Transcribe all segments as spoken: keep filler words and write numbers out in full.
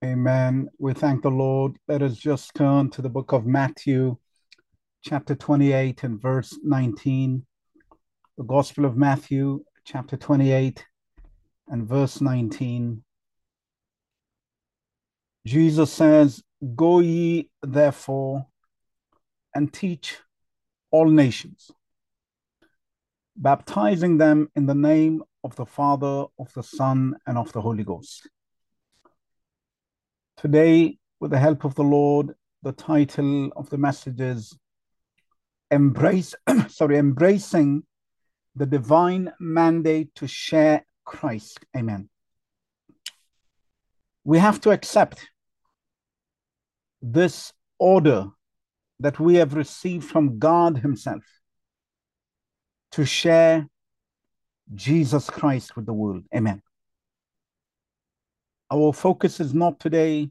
Amen. We thank the Lord. Let us just turn to the book of Matthew, chapter twenty-eight and verse nineteen. The Gospel of Matthew, chapter twenty-eight and verse nineteen. Jesus says, "Go ye therefore and teach all nations, baptizing them in the name of the Father, of the Son, and of the Holy Ghost." Today, with the help of the Lord, the title of the message is Embrace, sorry, Embracing the Divine Mandate to Share Christ. Amen. We have to accept this order that we have received from God Himself to share Jesus Christ with the world. Amen. Our focus is not today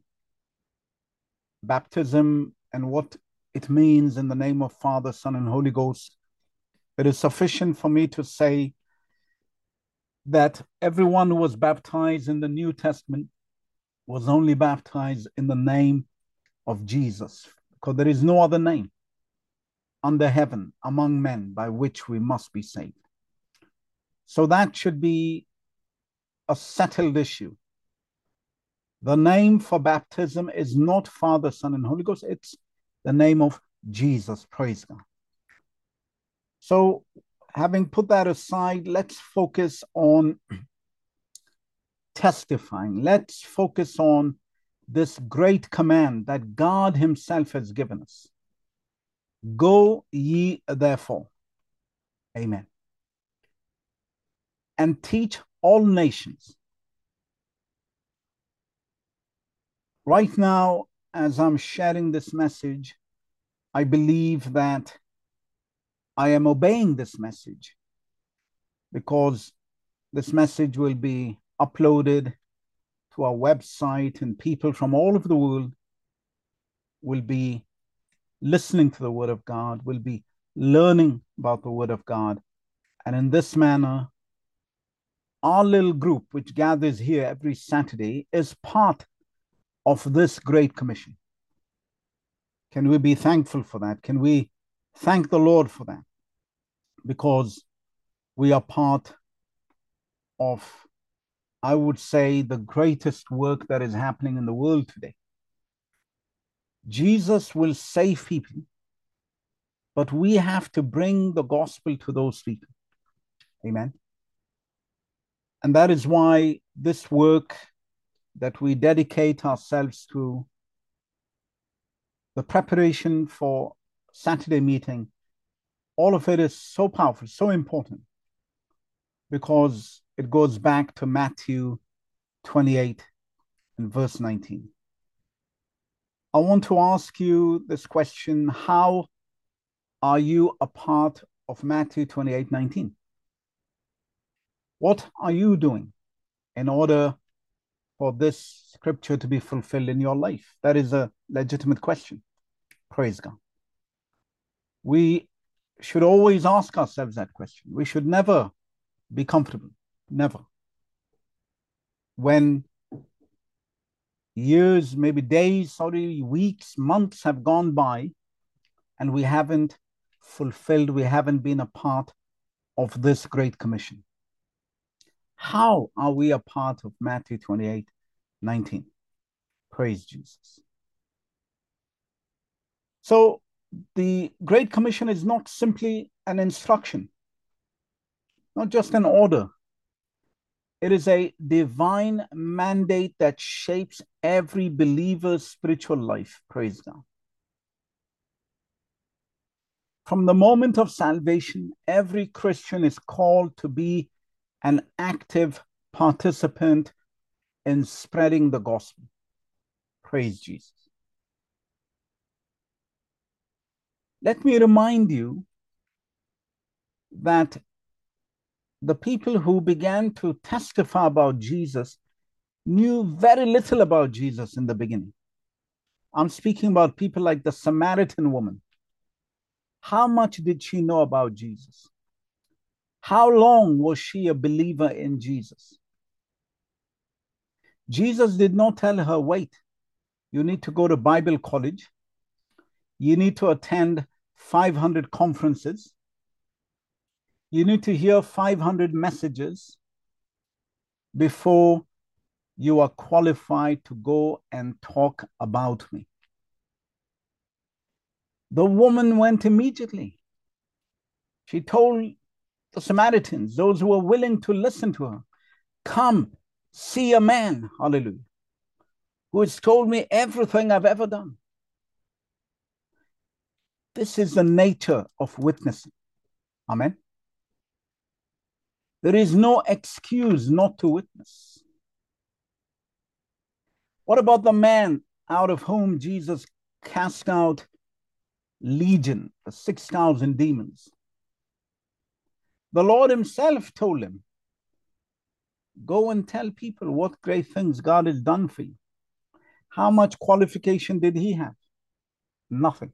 baptism and what it means in the name of Father, Son, and Holy Ghost. It is sufficient for me to say that everyone who was baptized in the New Testament was only baptized in the name of Jesus, because there is no other name under heaven among men by which we must be saved. So that should be a settled issue. The name for baptism is not Father, Son, and Holy Ghost. It's the name of Jesus. Praise God. So having put that aside, let's focus on testifying. Let's focus on this great command that God Himself has given us. Go ye therefore, amen, and teach all nations. Right now, as I'm sharing this message, I believe that I am obeying this message because this message will be uploaded to our website and people from all over the world will be listening to the Word of God, will be learning about the Word of God. And in this manner, our little group, which gathers here every Saturday, is part of this Great Commission. Can we be thankful for that? Can we thank the Lord for that? Because we are part of, I would say, the greatest work that is happening in the world today. Jesus will save people, but we have to bring the gospel to those people. Amen. And that is why this work that we dedicate ourselves to, the preparation for Saturday meeting, all of it is so powerful, so important, because it goes back to Matthew twenty-eight and verse nineteen. I want to ask you this question: how are you a part of Matthew twenty-eight nineteen? What are you doing in order for this scripture to be fulfilled in your life? That is a legitimate question. Praise God. We should always ask ourselves that question. We should never be comfortable. Never. When years, maybe days, sorry, weeks, months have gone by and we haven't fulfilled, we haven't been a part of this Great Commission. How are we a part of Matthew twenty-eight nineteen? Praise Jesus. So the Great Commission is not simply an instruction, not just an order. It is a divine mandate that shapes every believer's spiritual life. Praise God. From the moment of salvation, every Christian is called to be an active participant in spreading the gospel. Praise Jesus. Let me remind you that the people who began to testify about Jesus knew very little about Jesus in the beginning. I'm speaking about people like the Samaritan woman. How much did she know about Jesus? How long was she a believer in Jesus? Jesus did not tell her, wait, you need to go to Bible college. You need to attend five hundred conferences. You need to hear five hundred messages before you are qualified to go and talk about me. The woman went immediately. She told the Samaritans, those who were willing to listen to her, come, see a man, hallelujah, who has told me everything I've ever done. This is the nature of witnessing. Amen. There is no excuse not to witness. What about the man out of whom Jesus cast out legion, the six thousand demons? The Lord himself told him, go and tell people what great things God has done for you. How much qualification did he have? Nothing.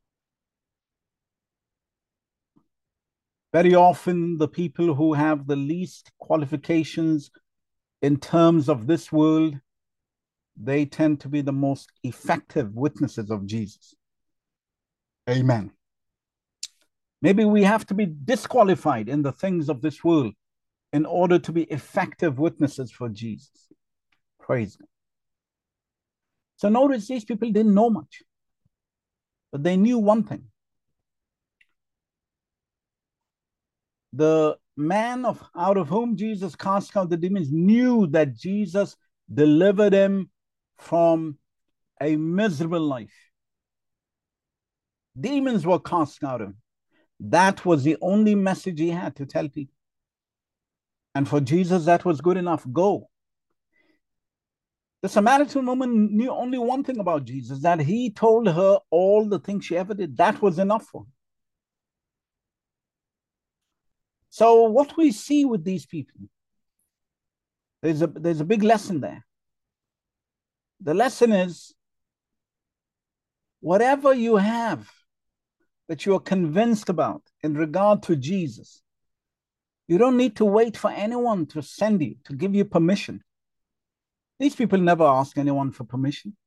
Very often, the people who have the least qualifications in terms of this world, they tend to be the most effective witnesses of Jesus. Amen. Maybe we have to be disqualified in the things of this world in order to be effective witnesses for Jesus. Praise God. So notice these people didn't know much, but they knew one thing. The man of out of whom Jesus cast out the demons knew that Jesus delivered him from a miserable life. Demons were cast out of him. That was the only message he had to tell people. And for Jesus, that was good enough. Go. The Samaritan woman knew only one thing about Jesus, that he told her all the things she ever did. That was enough for her. So what we see with these people, there's a, there's a big lesson there. The lesson is, whatever you have that you are convinced about in regard to Jesus, you don't need to wait for anyone to send you, to give you permission. These people never ask anyone for permission.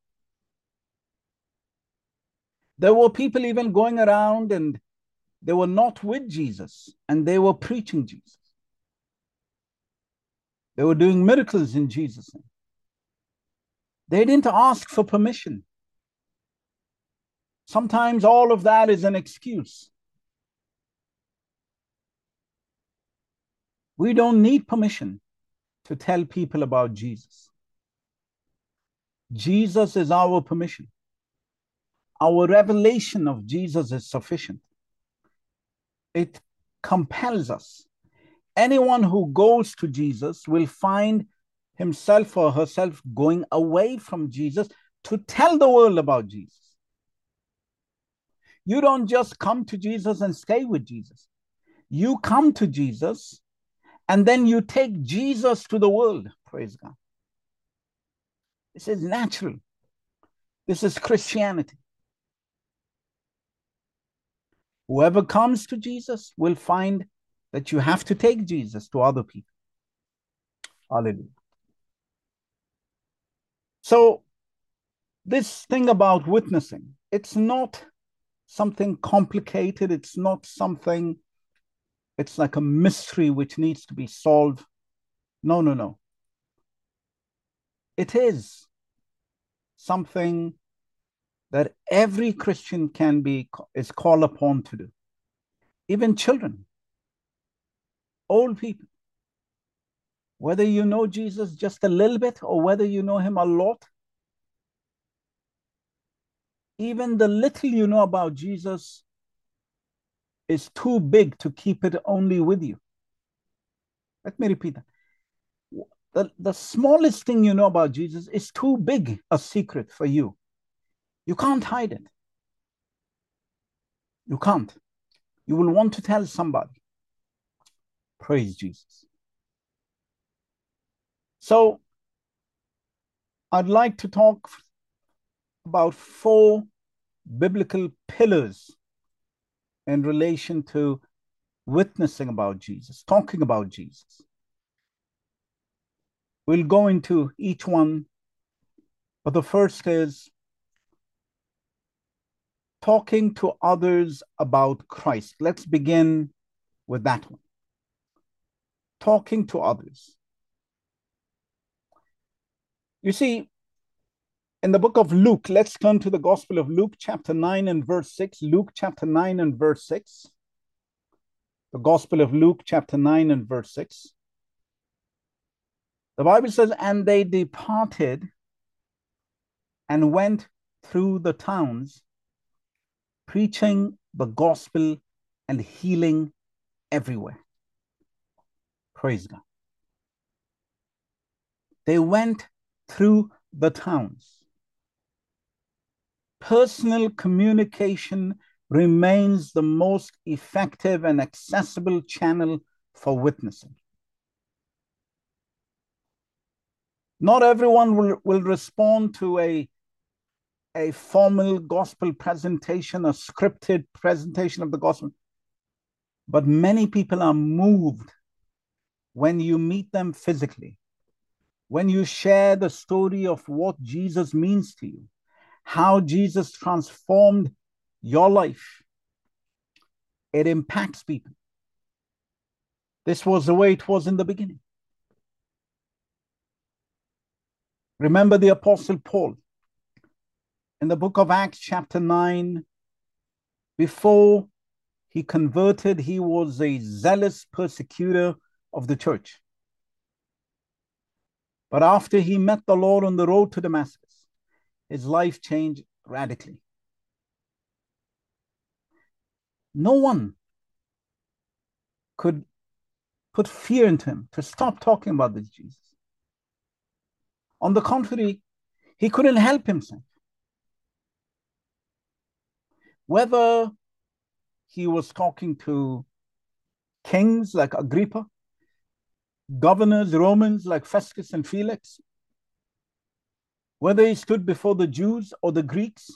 There were people even going around and they were not with Jesus and they were preaching Jesus. They were doing miracles in Jesus' name. They didn't ask for permission. Sometimes all of that is an excuse. We don't need permission to tell people about Jesus. Jesus is our permission. Our revelation of Jesus is sufficient. It compels us. Anyone who goes to Jesus will find himself or herself going away from Jesus to tell the world about Jesus. You don't just come to Jesus and stay with Jesus. You come to Jesus and then you take Jesus to the world. Praise God. This is natural. This is Christianity. Whoever comes to Jesus will find that you have to take Jesus to other people. Hallelujah. So this thing about witnessing, it's not something complicated. It's not something, it's like a mystery which needs to be solved. No, no, no. It is something that every Christian can be, is called upon to do. Even children, old people, whether you know Jesus just a little bit or whether you know him a lot, even the little you know about Jesus is too big to keep it only with you. Let me repeat that. The, the smallest thing you know about Jesus is too big a secret for you. You can't hide it. You can't. You will want to tell somebody. Praise Jesus. So I'd like to talk about four biblical pillars in relation to witnessing about Jesus, talking about Jesus. We'll go into each one, but the first is talking to others about Christ. Let's begin with that one. Talking to others. You see, in the book of Luke, let's turn to the Gospel of Luke, chapter nine and verse six. Luke, chapter nine and verse six. The Gospel of Luke, chapter nine and verse six. The Bible says, and they departed and went through the towns, preaching the gospel and healing everywhere. Praise God. They went through the towns. Personal communication remains the most effective and accessible channel for witnessing. Not everyone will, will respond to a, a formal gospel presentation, a scripted presentation of the gospel, but many people are moved when you meet them physically, when you share the story of what Jesus means to you, how Jesus transformed your life. It impacts people. This was the way it was in the beginning. Remember the Apostle Paul in the book of Acts, chapter nine. Before he converted, he was a zealous persecutor of the church. But after he met the Lord on the road to Damascus, his life changed radically. No one could put fear into him to stop talking about this Jesus. On the contrary, he couldn't help himself. Whether he was talking to kings like Agrippa, governors, Romans like Festus and Felix, whether he stood before the Jews or the Greeks,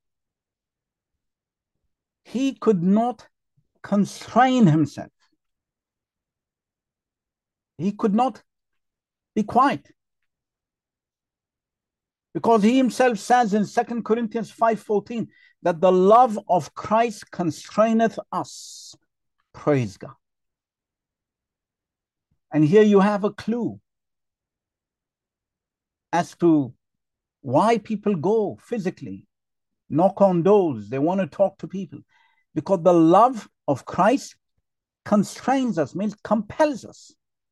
he could not constrain himself. He could not be quiet. Because he himself says in Second Corinthians five fourteen that the love of Christ constraineth us. Praise God. And here you have a clue as to why people go physically, knock on doors, they want to talk to people. Because the love of Christ constrains us, means compels us.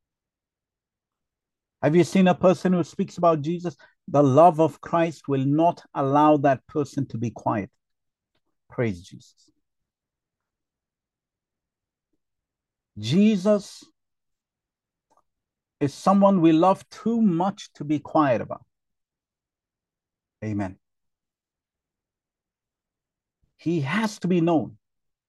Have you seen a person who speaks about Jesus? The love of Christ will not allow that person to be quiet. Praise Jesus. Jesus is someone we love too much to be quiet about. Amen. He has to be known.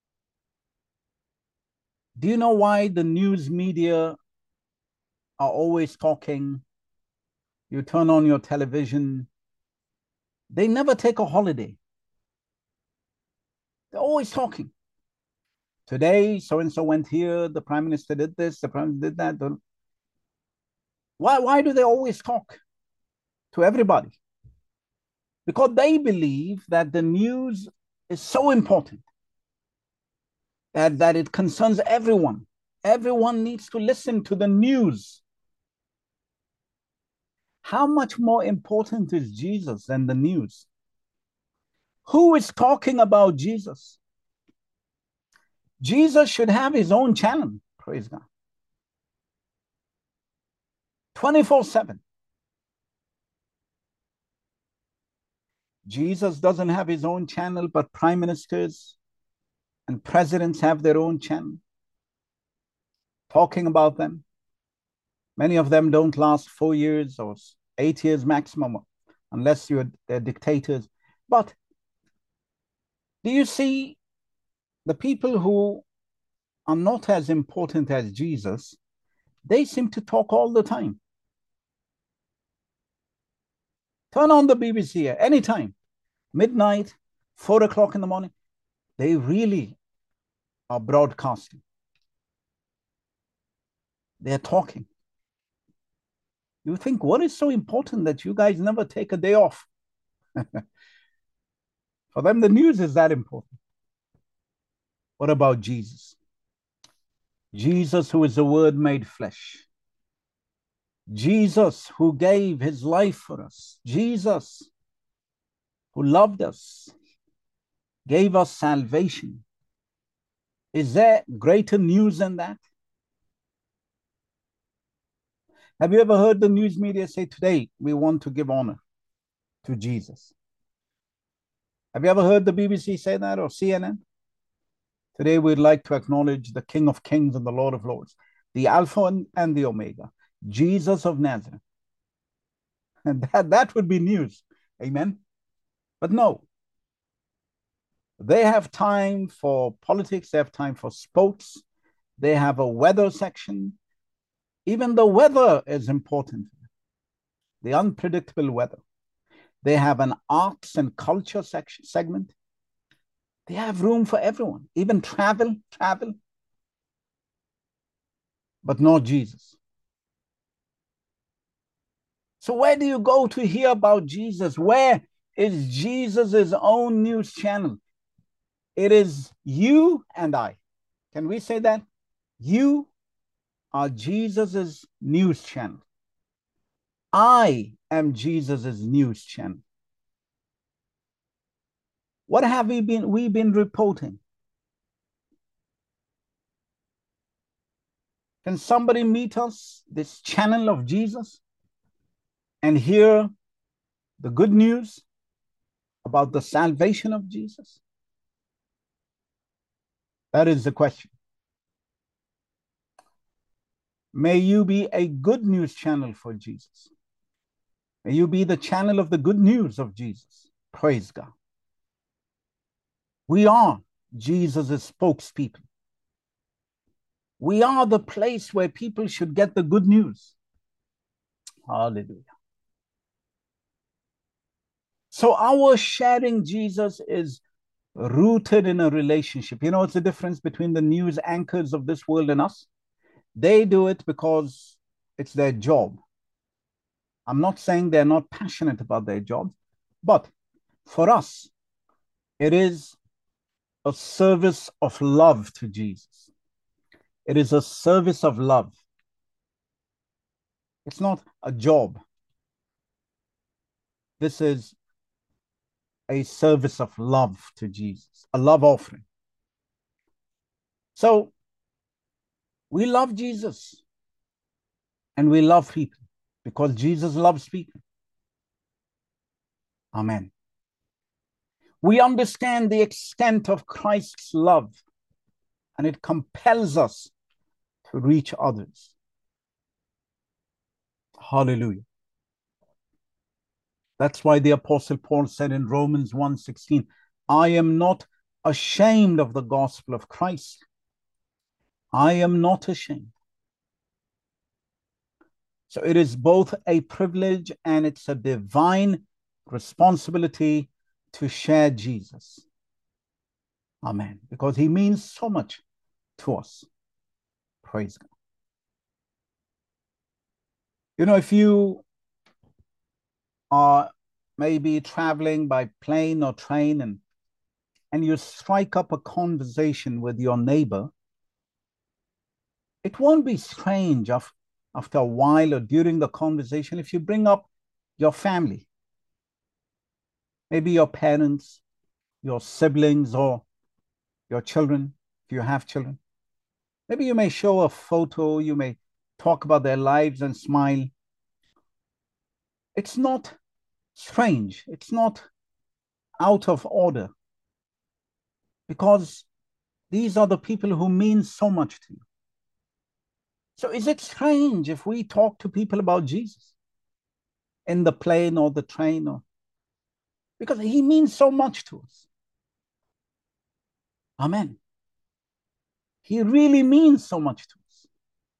Do you know why the news media are always talking? You turn on your television, they never take a holiday. They're always talking. Today, so-and-so went here, the prime minister did this, the prime minister did that. The... Why, why do they always talk to everybody? Because they believe that the news is so important that, that it concerns everyone. Everyone needs to listen to the news. How much more important is Jesus than the news? Who is talking about Jesus? Jesus should have his own channel, praise God. twenty-four seven. Jesus doesn't have his own channel, but prime ministers and presidents have their own channel, talking about them. Many of them don't last four years or eight years maximum, unless you're they're dictators. But do you see the people who are not as important as Jesus? They seem to talk all the time. Turn on the B B C anytime, midnight, four o'clock in the morning. They really are broadcasting. They're talking. You think, what is so important that you guys never take a day off? For them, the news is that important. What about Jesus? Jesus, who is the Word made flesh. Jesus, who gave his life for us. Jesus, who loved us, gave us salvation. Is there greater news than that? Have you ever heard the news media say, today we want to give honor to Jesus? Have you ever heard the B B C say that, or C N N? Today we'd like to acknowledge the King of Kings and the Lord of Lords, the Alpha and the Omega, Jesus of Nazareth. And that, that would be news. Amen. But no, they have time for politics, they have time for sports, they have a weather section. Even the weather is important, the unpredictable weather. They have an arts and culture section segment. They have room for everyone, even travel, travel. But not Jesus. So where do you go to hear about Jesus? Where is Jesus' own news channel? It is you and I. Can we say that? You are Jesus' news channel. I am Jesus' news channel. What have we been, we been reporting? Can somebody meet us, this channel of Jesus, and hear the good news about the salvation of Jesus? That is the question. May you be a good news channel for Jesus. May you be the channel of the good news of Jesus. Praise God. We are Jesus' spokespeople. We are the place where people should get the good news. Hallelujah. So our sharing Jesus is rooted in a relationship. You know, it's the difference between the news anchors of this world and us. They do it because it's their job. I'm not saying they're not passionate about their job, but for us, it is a service of love to Jesus. It is a service of love. It's not a job. This is a service of love to Jesus, a love offering. So we love Jesus and we love people because Jesus loves people. Amen. We understand the extent of Christ's love and it compels us to reach others. Hallelujah. That's why the Apostle Paul said in Romans one sixteen, I am not ashamed of the gospel of Christ. I am not ashamed. So it is both a privilege and it's a divine responsibility to share Jesus. Amen. Because he means so much to us. Praise God. You know, if you are maybe traveling by plane or train and, and you strike up a conversation with your neighbor, it won't be strange after, after a while or during the conversation if you bring up your family, maybe your parents, your siblings, or your children, if you have children. Maybe you may show a photo, you may talk about their lives and smile. It's not strange. It's not out of order because these are the people who mean so much to you. So is it strange if we talk to people about Jesus in the plane or the train? Or because he means so much to us. Amen. He really means so much to us.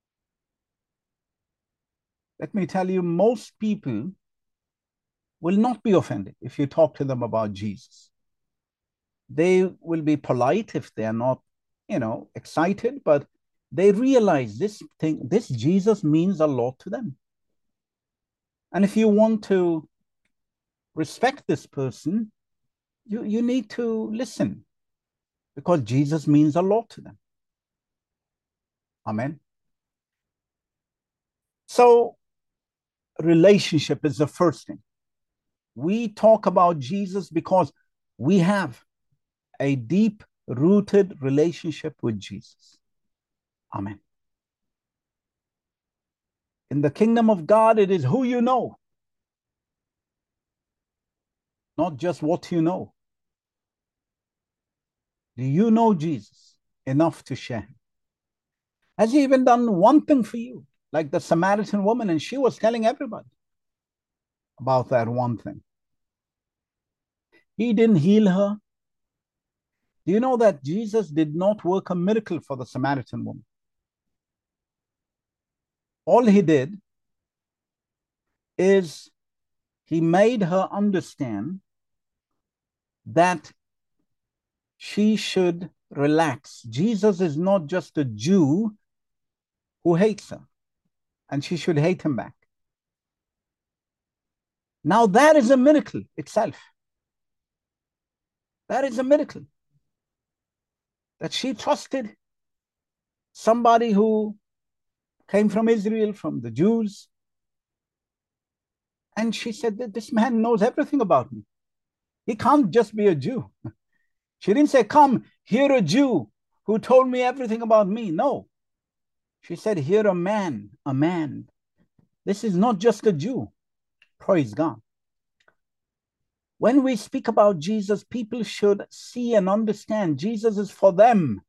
Let me tell you, most people will not be offended if you talk to them about Jesus. They will be polite if they are not, you know, excited, but they realize this thing, this Jesus means a lot to them. And if you want to respect this person, you, you need to listen, because Jesus means a lot to them. Amen. So relationship is the first thing. We talk about Jesus because we have a deep rooted relationship with Jesus. Amen. In the kingdom of God, it is who you know, not just what you know. Do you know Jesus enough to share him? Has he even done one thing for you? Like the Samaritan woman, and she was telling everybody about that one thing. He didn't heal her. Do you know that Jesus did not work a miracle for the Samaritan woman? All he did is he made her understand that she should relax. Jesus is not just a Jew who hates her, and she should hate him back. Now that is a miracle itself. That is a miracle. That she trusted somebody who came from Israel, from the Jews. And she said that this man knows everything about me. He can't just be a Jew. She didn't say, come, hear a Jew who told me everything about me. No. She said, hear a man, a man. This is not just a Jew. Praise God. When we speak about Jesus, people should see and understand Jesus is for them.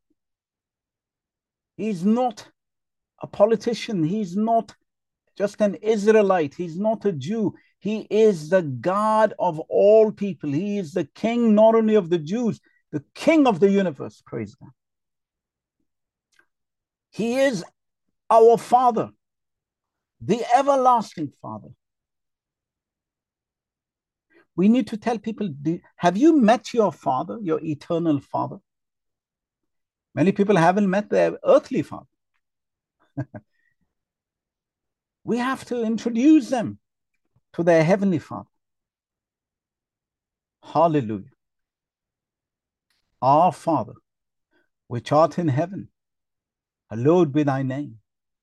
He's not a politician. He's not just an Israelite. He's not a Jew. He is the God of all people. He is the king, not only of the Jews, the king of the universe. Praise God. He is our Father, the everlasting Father. We need to tell people, have you met your Father, your eternal Father? Many people haven't met their earthly Father. We have to introduce them to their heavenly Father. Hallelujah. Our Father, which art in heaven, hallowed be thy name.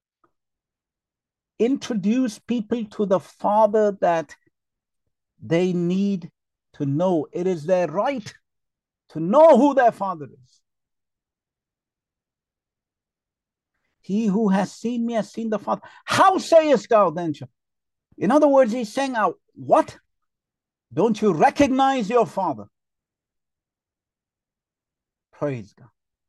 Introduce people to the Father that they need to know. It is their right to know who their Father is. He who has seen me has seen the Father. How sayest thou then? In other words, he's saying out, what? Don't you recognize your Father? Praise God.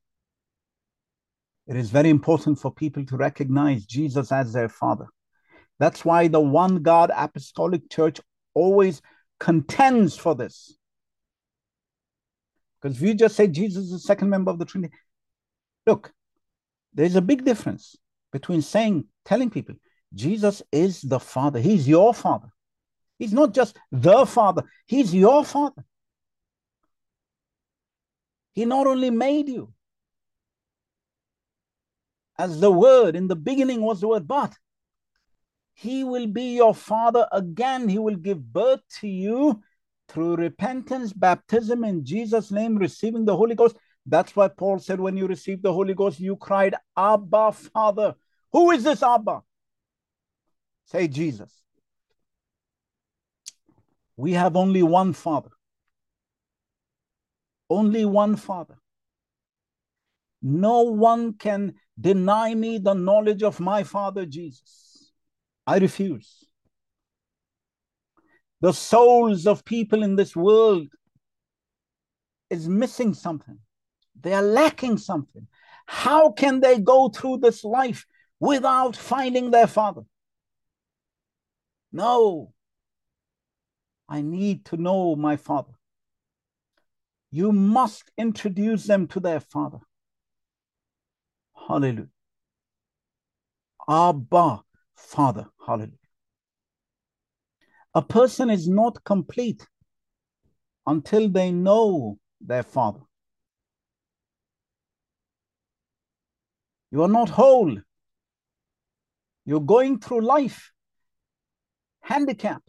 It is very important for people to recognize Jesus as their Father. That's why the One God Apostolic Church always contends for this. Because if you just say Jesus is the second member of the Trinity, look, there's a big difference between saying, telling people, Jesus is the Father. He's your Father. He's not just the Father. He's your Father. He not only made you as the Word, in the beginning was the Word, but he will be your Father again. He will give birth to you through repentance, baptism in Jesus' name, receiving the Holy Ghost. That's why Paul said, when you received the Holy Ghost, you cried, Abba, Father. Who is this Abba? Say Jesus. We have only one Father. Only one Father. No one can deny me the knowledge of my Father Jesus. I refuse. The souls of people in this world is missing something. They are lacking something. How can they go through this life without finding their Father? No. I need to know my Father. You must introduce them to their Father. Hallelujah. Abba, Father. Hallelujah. A person is not complete until they know their Father. You are not whole. You're going through life handicapped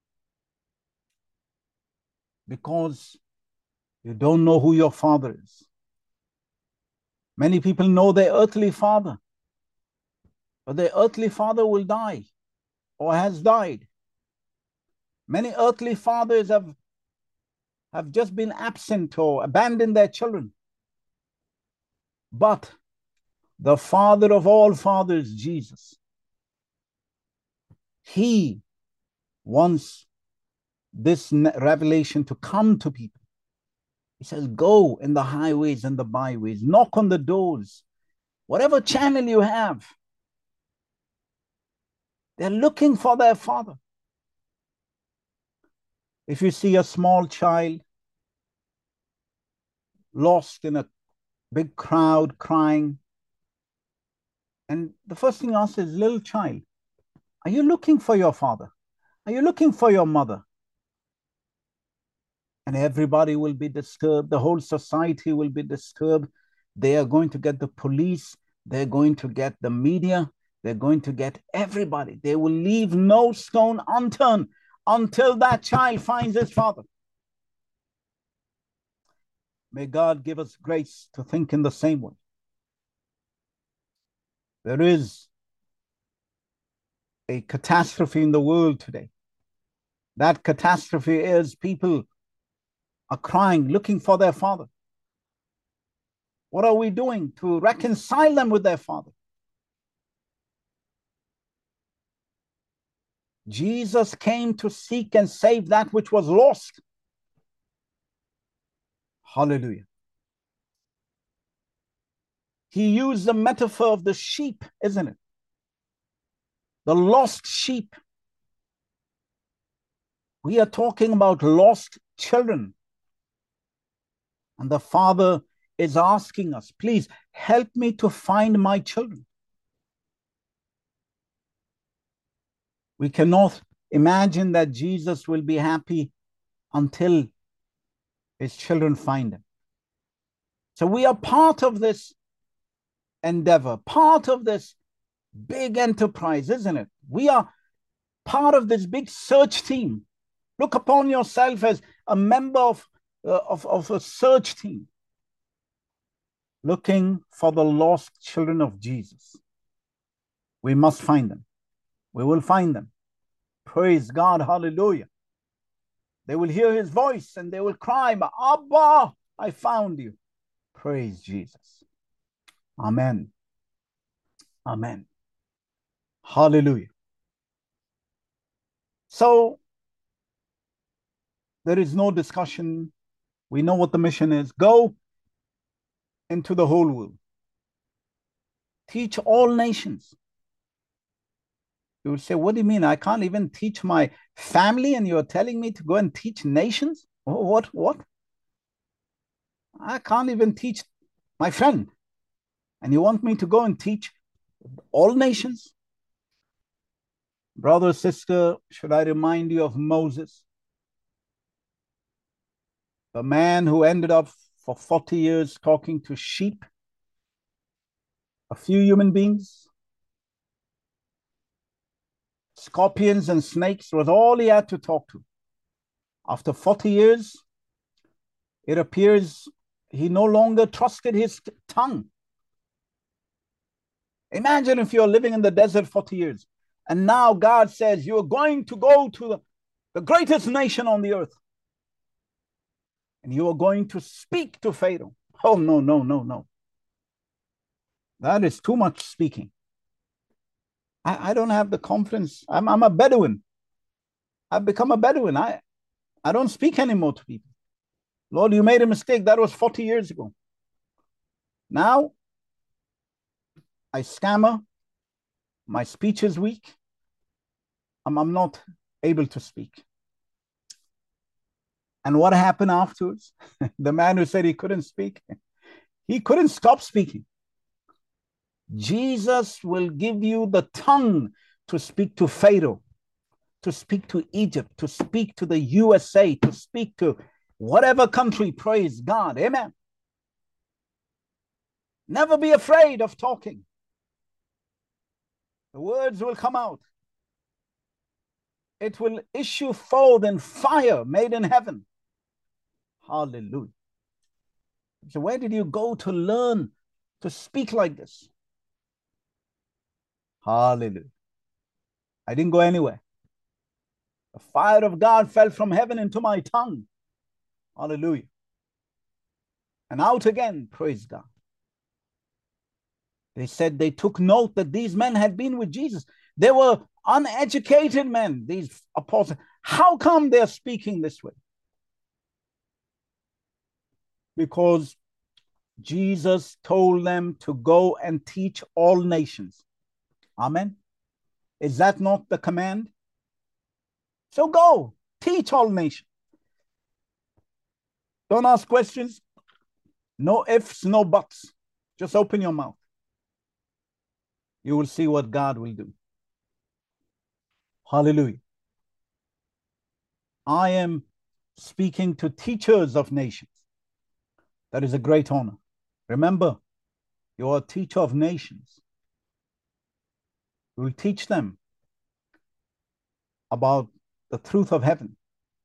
because you don't know who your father is. Many people know their earthly father, but their earthly father will die or has died. Many earthly fathers have, have just been absent or abandoned their children. But the Father of all fathers, Jesus, he wants this revelation to come to people. He says, go in the highways and the byways, knock on the doors, whatever channel you have. They're looking for their father. If you see a small child lost in a big crowd crying, and the first thing you ask is, little child, are you looking for your father? Are you looking for your mother? And everybody will be disturbed. The whole society will be disturbed. They are going to get the police. They're going to get the media. They're going to get everybody. They will leave no stone unturned until that child finds his father. May God give us grace to think in the same way. There is a catastrophe in the world today. That catastrophe is people are crying, looking for their father. What are we doing to reconcile them with their father? Jesus came to seek and save that which was lost. Hallelujah. He used the metaphor of the sheep, isn't it? The lost sheep. We are talking about lost children. And the Father is asking us, please help me to find my children. We cannot imagine that Jesus will be happy until his children find him. So we are part of this endeavor, part of this big enterprise, isn't it? We are part of this big search team. Look upon yourself as a member of, uh, of, of a search team, looking for the lost children of Jesus. We must find them. We will find them. Praise God. Hallelujah. They will hear his voice and they will cry, Abba, I found you. Praise Jesus. Amen. Amen. Hallelujah. So there is no discussion. We know what the mission is. Go into the whole world. Teach all nations. You would say, what do you mean? I can't even teach my family and you're telling me to go and teach nations? What? What? I can't even teach my friend. And you want me to go and teach all nations? Brother, sister, should I remind you of Moses? The man who ended up for forty years talking to sheep, a few human beings, scorpions and snakes was all he had to talk to. After forty years, it appears he no longer trusted his tongue. Imagine if you're living in the desert forty years, and now God says you're going to go to the, the greatest nation on the earth, and you are going to speak to Pharaoh. Oh, no, no, no, no. That is too much speaking. I, I don't have the confidence. I'm, I'm a Bedouin. I've become a Bedouin. I, I don't speak anymore to people. Lord, you made a mistake. That was forty years ago. Now, I stammer. My speech is weak. I'm, I'm not able to speak. And what happened afterwards? The man who said he couldn't speak, he couldn't stop speaking. Jesus will give you the tongue to speak to Pharaoh, to speak to Egypt, to speak to the U S A, to speak to whatever country. Praise God. Amen. Never be afraid of talking. The words will come out. It will issue forth in fire made in heaven. Hallelujah. So where did you go to learn to speak like this? Hallelujah. I didn't go anywhere. The fire of God fell from heaven into my tongue. Hallelujah. And out again, praise God. They said they took note that these men had been with Jesus. They were uneducated men, these apostles. How come they're speaking this way? Because Jesus told them to go and teach all nations. Amen. Is that not the command? So go, teach all nations. Don't ask questions. No ifs, no buts. Just open your mouth. You will see what God will do. Hallelujah. I am speaking to teachers of nations. That is a great honor. Remember, you are a teacher of nations. You will teach them about the truth of heaven,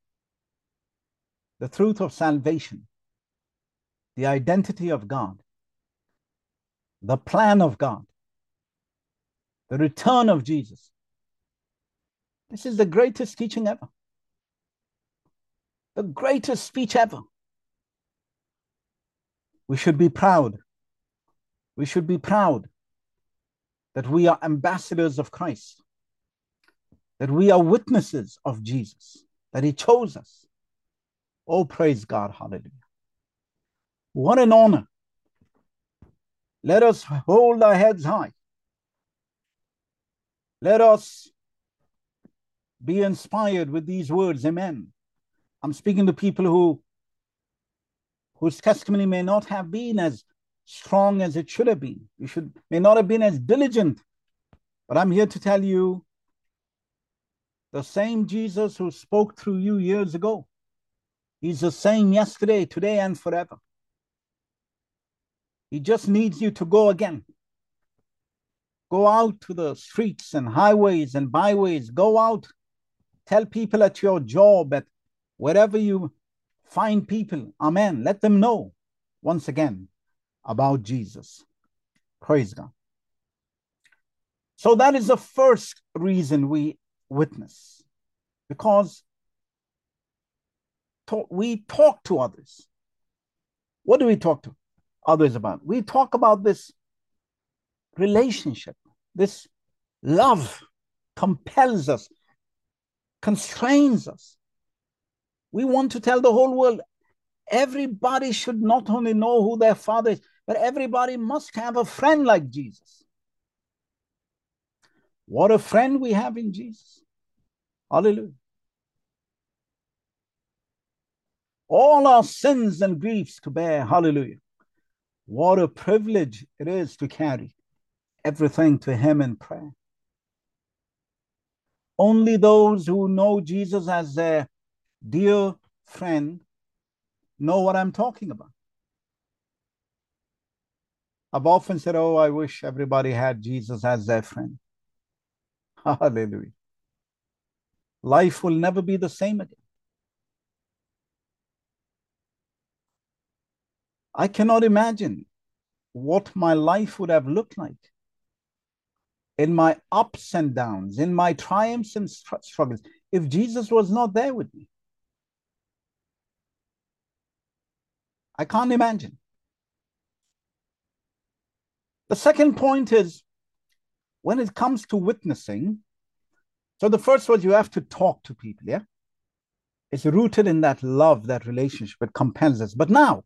the truth of salvation, the identity of God, the plan of God, the return of Jesus. This is the greatest teaching ever. The greatest speech ever. We should be proud. We should be proud that we are ambassadors of Christ, that we are witnesses of Jesus, that he chose us. Oh, praise God. Hallelujah. What an honor. Let us hold our heads high. Let us be inspired with these words. Amen. I'm speaking to people who whose testimony may not have been as strong as it should have been. You should may not have been as diligent. But I'm here to tell you, the same Jesus who spoke through you years ago, he's the same yesterday, today, and forever. He just needs you to go again. Go out to the streets and highways and byways. Go out. Tell people at your job, at wherever you find people. Amen. Let them know once again about Jesus. Praise God. So that is the first reason we witness. Because talk, we talk to others. What do we talk to others about? We talk about this relationship. This love compels us, constrains us. We want to tell the whole world, everybody should not only know who their Father is, but everybody must have a friend like Jesus. What a friend we have in Jesus. Hallelujah. All our sins and griefs to bear. Hallelujah. What a privilege it is to carry everything to him in prayer. Only those who know Jesus as their dear friend know what I'm talking about. I've often said, oh, I wish everybody had Jesus as their friend. Hallelujah. Life will never be the same again. I cannot imagine what my life would have looked like in my ups and downs, in my triumphs and struggles, if Jesus was not there with me. I can't imagine. The second point is, when it comes to witnessing, so the first was you have to talk to people, yeah? It's rooted in that love, that relationship, it compels us. But now,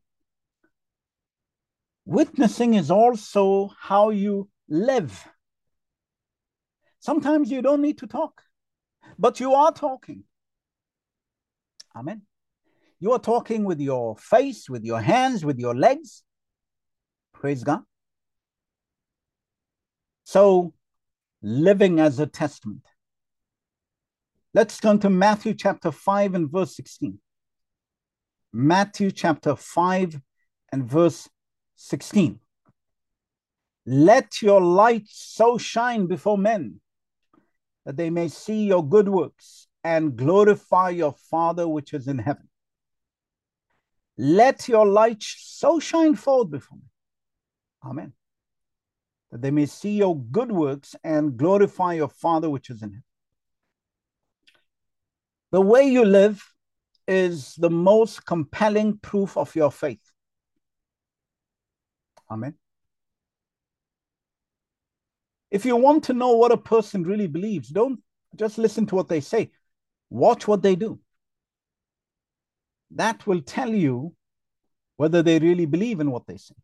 witnessing is also how you live. Sometimes you don't need to talk, but you are talking. Amen. You are talking with your face, with your hands, with your legs. Praise God. So, living as a testament. Let's turn to Matthew chapter five and verse sixteen. Matthew chapter five and verse sixteen. Let your light so shine before men that they may see your good works and glorify your Father which is in heaven. Let your light so shine forth before me. Amen. That they may see your good works and glorify your Father which is in heaven. The way you live is the most compelling proof of your faith. Amen. If you want to know what a person really believes, don't just listen to what they say. Watch what they do. That will tell you whether they really believe in what they say.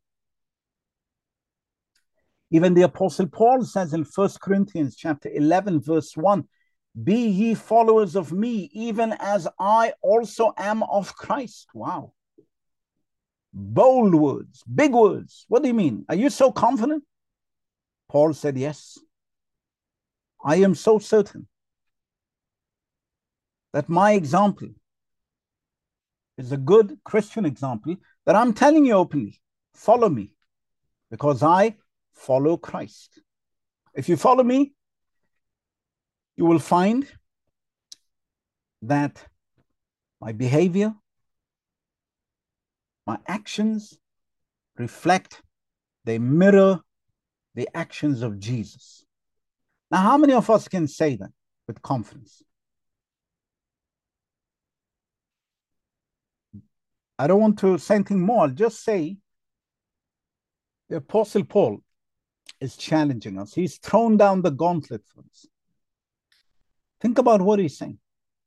Even the Apostle Paul says in First Corinthians chapter eleven, verse one, be ye followers of me, even as I also am of Christ. Wow. Bold words, big words. What do you mean? Are you so confident? Paul said, yes. I am so certain that my example is a good Christian example that I'm telling you openly. Follow me, because I follow Christ. If you follow me, you will find that my behavior, my actions reflect, they mirror the actions of Jesus. Now, how many of us can say that with confidence? I don't want to say anything more. I'll just say the Apostle Paul is challenging us. He's thrown down the gauntlet for us. Think about what he's saying.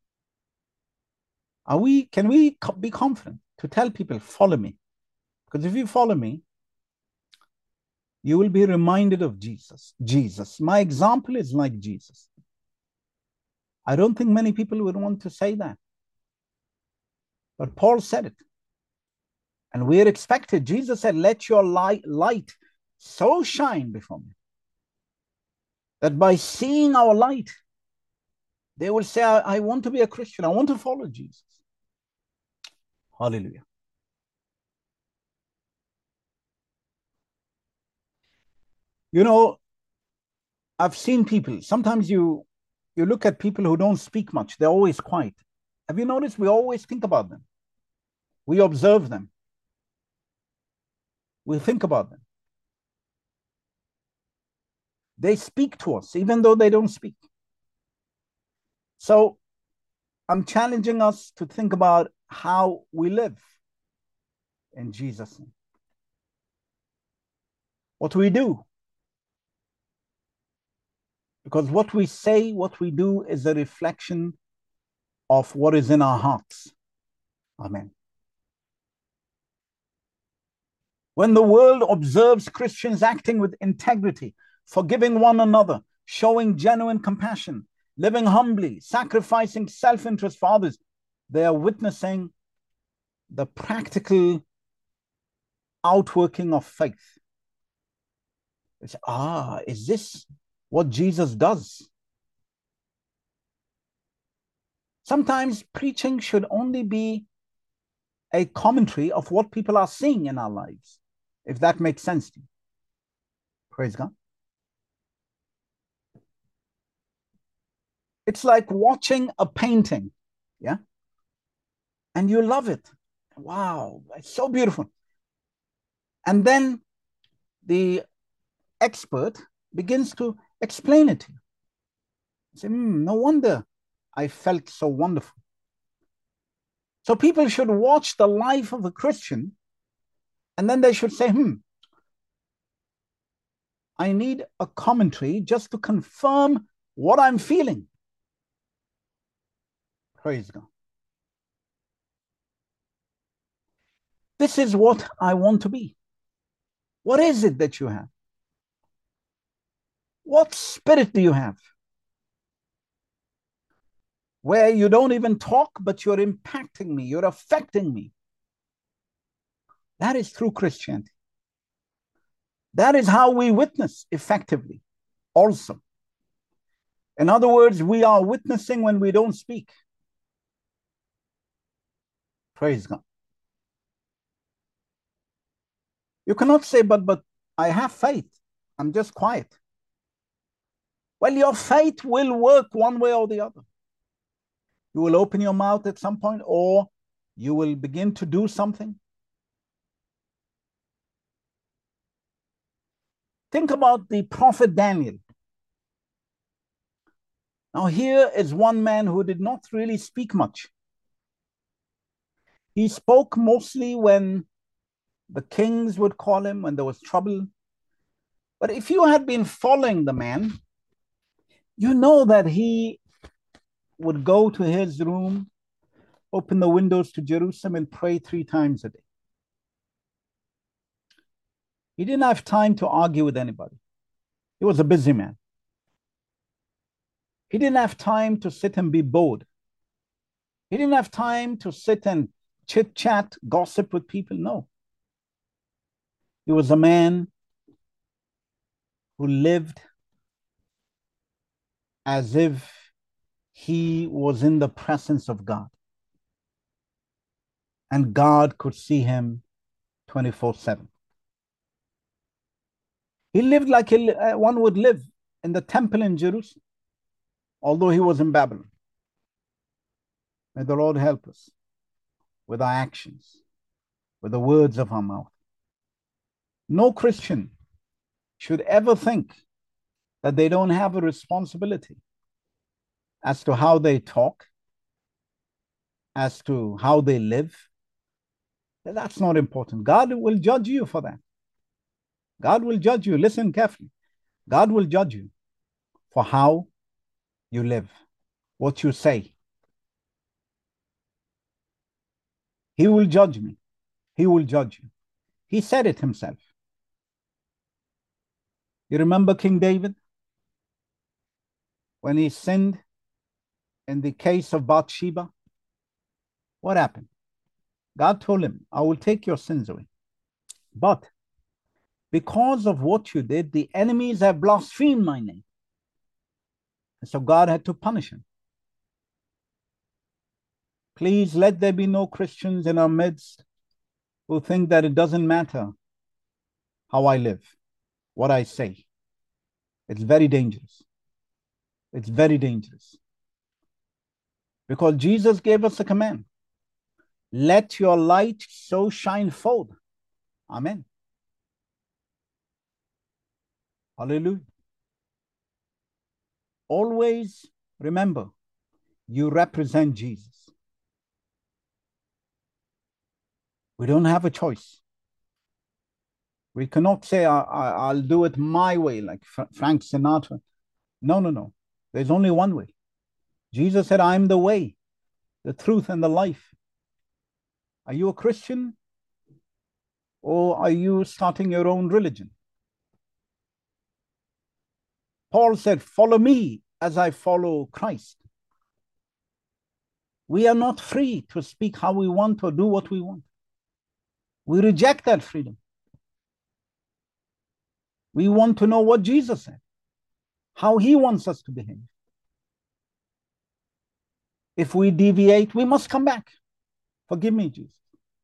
Are we, can we be confident to tell people, follow me? Because if you follow me, you will be reminded of Jesus. Jesus. My example is like Jesus. I don't think many people would want to say that. But Paul said it. And we are expected. Jesus said, let your light, light so shine before me that by seeing our light, they will say, I, I want to be a Christian. I want to follow Jesus. Hallelujah. You know, I've seen people, sometimes you, you look at people who don't speak much. They're always quiet. Have you noticed we always think about them? We observe them. We think about them. They speak to us, even though they don't speak. So I'm challenging us to think about how we live in Jesus' name. What we do. Because what we say, what we do is a reflection of what is in our hearts. Amen. When the world observes Christians acting with integrity, forgiving one another, showing genuine compassion, living humbly, sacrificing self-interest for others, they are witnessing the practical outworking of faith. It's, ah, is this what Jesus does? Sometimes preaching should only be a commentary of what people are seeing in our lives, if that makes sense to you. Praise God. It's like watching a painting, yeah? And you love it. Wow, it's so beautiful. And then the expert begins to explain it to you. You say, hmm, no wonder I felt so wonderful. So people should watch the life of a Christian, and then they should say, hmm, I need a commentary just to confirm what I'm feeling. Praise God. This is what I want to be. What is it that you have? What spirit do you have? Where you don't even talk, but you're impacting me, you're affecting me. That is true Christianity. That is how we witness effectively also. In other words, we are witnessing when we don't speak. Praise God. You cannot say, but, but I have faith. I'm just quiet. Well, your faith will work one way or the other. You will open your mouth at some point, or you will begin to do something. Think about the prophet Daniel. Now, here is one man who did not really speak much. He spoke mostly when the kings would call him, when there was trouble. But if you had been following the man, you know that he would go to his room, open the windows to Jerusalem, and pray three times a day. He didn't have time to argue with anybody. He was a busy man. He didn't have time to sit and be bored. He didn't have time to sit and chit chat, gossip with people. No. He was a man who lived as if he was in the presence of God. And God could see him twenty-four seven. He lived like one would live in the temple in Jerusalem, although he was in Babylon. May the Lord help us with our actions, with the words of our mouth. No Christian should ever think that they don't have a responsibility as to how they talk, as to how they live. That's not important. God will judge you for that. God will judge you. Listen carefully. God will judge you for how you live, what you say. He will judge me. He will judge you. He said it himself. You remember King David? When he sinned in the case of Bathsheba? What happened? God told him, I will take your sins away. But because of what you did, the enemies have blasphemed my name. And so God had to punish him. Please let there be no Christians in our midst who think that it doesn't matter how I live, what I say. It's very dangerous. It's very dangerous. Because Jesus gave us a command. Let your light so shine forth. Amen. Hallelujah. Always remember, you represent Jesus. We don't have a choice. We cannot say, I, I, I'll do it my way, like Frank Sinatra. No, no, no. There's only one way. Jesus said, I'm the way, the truth, and the life. Are you a Christian? Or are you starting your own religion? Paul said, follow me as I follow Christ. We are not free to speak how we want or do what we want. We reject that freedom. We want to know what Jesus said, how he wants us to behave. If we deviate, we must come back. Forgive me, Jesus.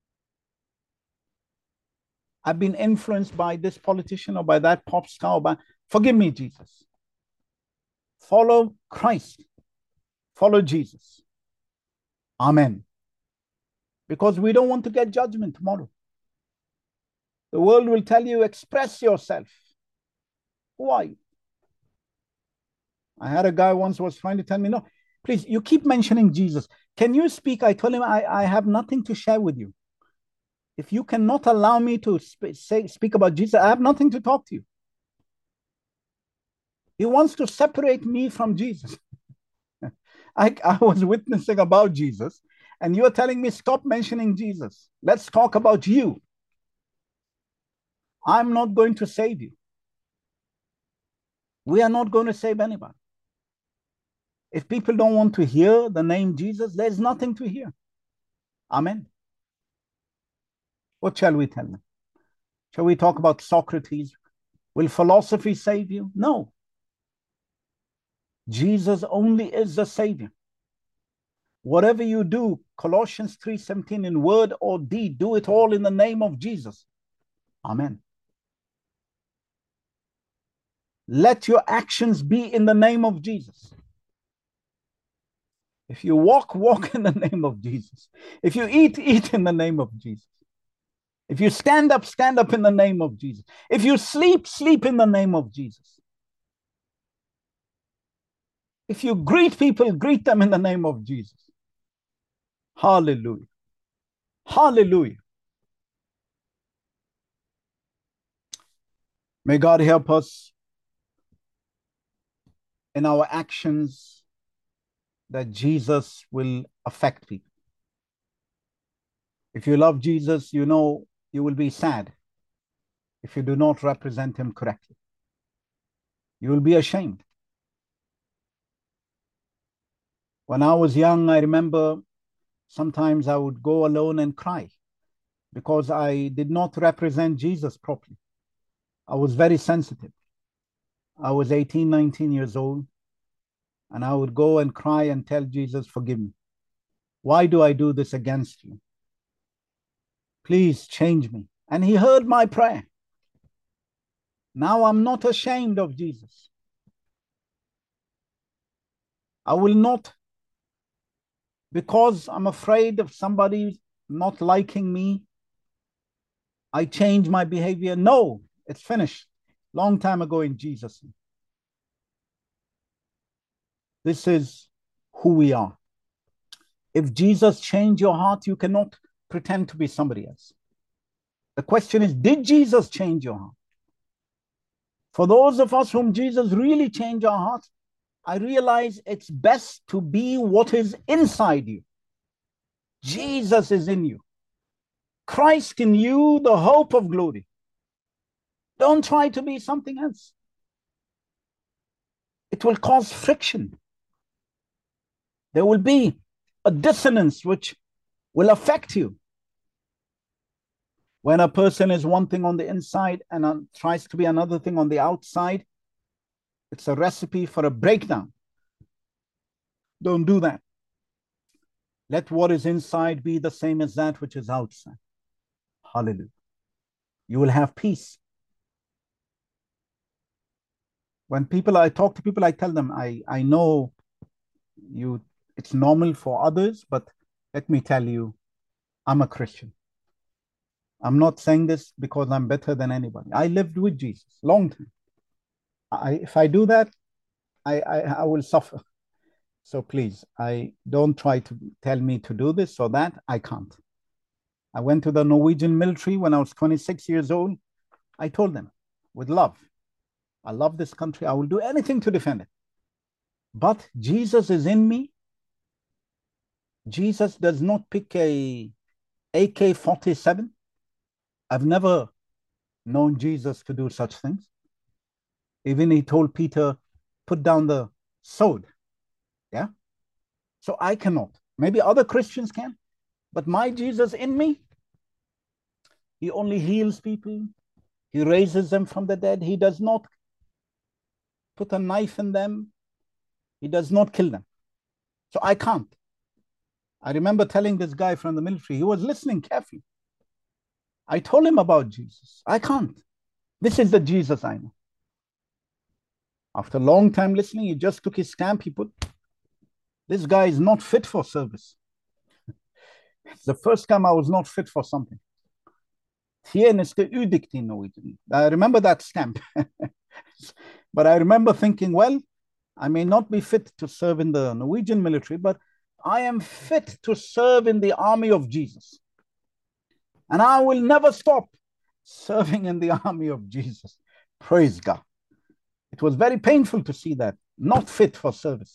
I've been influenced by this politician or by that pop star. Or by... Forgive me, Jesus. Follow Christ. Follow Jesus. Amen. Because we don't want to get judgment tomorrow. The world will tell you, express yourself. Who are you? I had a guy once who was trying to tell me, no, please, you keep mentioning Jesus. Can you speak? I told him, I, I have nothing to share with you. If you cannot allow me to sp- say, speak about Jesus, I have nothing to talk to you. He wants to separate me from Jesus. I, I was witnessing about Jesus, and you're telling me, stop mentioning Jesus. Let's talk about you. I'm not going to save you. We are not going to save anybody. If people don't want to hear the name Jesus, there's nothing to hear. Amen. What shall we tell them? Shall we talk about Socrates? Will philosophy save you? No. Jesus only is the Savior. Whatever you do, Colossians three seventeen, in word or deed, do it all in the name of Jesus. Amen. Let your actions be in the name of Jesus. If you walk, walk in the name of Jesus. If you eat, eat in the name of Jesus. If you stand up, stand up in the name of Jesus. If you sleep, sleep in the name of Jesus. If you greet people, greet them in the name of Jesus. Hallelujah. Hallelujah. May God help us in our actions that Jesus will affect people. If you love Jesus, you know you will be sad if you do not represent him correctly. You will be ashamed. When I was young, I remember sometimes I would go alone and cry because I did not represent Jesus properly. I was very sensitive. I was eighteen, nineteen years old, and I would go and cry and tell Jesus, forgive me. Why do I do this against you? Please change me. And he heard my prayer. Now I'm not ashamed of Jesus. I will not, because I'm afraid of somebody not liking me, I change my behavior. No, it's finished. Long time ago in Jesus' name. This is who we are. If Jesus changed your heart, you cannot pretend to be somebody else. The question is, did Jesus change your heart? For those of us whom Jesus really changed our hearts, I realize it's best to be what is inside you. Jesus is in you. Christ in you, the hope of glory. Don't try to be something else. It will cause friction. There will be a dissonance which will affect you. When a person is one thing on the inside and uh, tries to be another thing on the outside, it's a recipe for a breakdown. Don't do that. Let what is inside be the same as that which is outside. Hallelujah. You will have peace. When people, I talk to people, I tell them, I, I know you, it's normal for others, but let me tell you, I'm a Christian. I'm not saying this because I'm better than anybody. I lived with Jesus long time. I, if I do that, I, I, I will suffer. So please, I don't try to tell me to do this or that. I can't. I went to the Norwegian military when I was twenty-six years old. I told them with love, I love this country. I will do anything to defend it. But Jesus is in me. Jesus does not pick a A K forty-seven. I've never known Jesus to do such things. Even he told Peter, put down the sword. Yeah. So I cannot. Maybe other Christians can, but my Jesus in me, he only heals people. He raises them from the dead. He does not put a knife in them. He does not kill them. So I can't. I remember telling this guy from the military, he was listening carefully. I told him about Jesus. I can't. This is the Jesus I know. After a long time listening, he just took his stamp. He put, this guy is not fit for service. It's the first time I was not fit for something. I remember that stamp. But I remember thinking, well, I may not be fit to serve in the Norwegian military, but I am fit to serve in the army of Jesus. And I will never stop serving in the army of Jesus. Praise God. It was very painful to see that, not fit for service.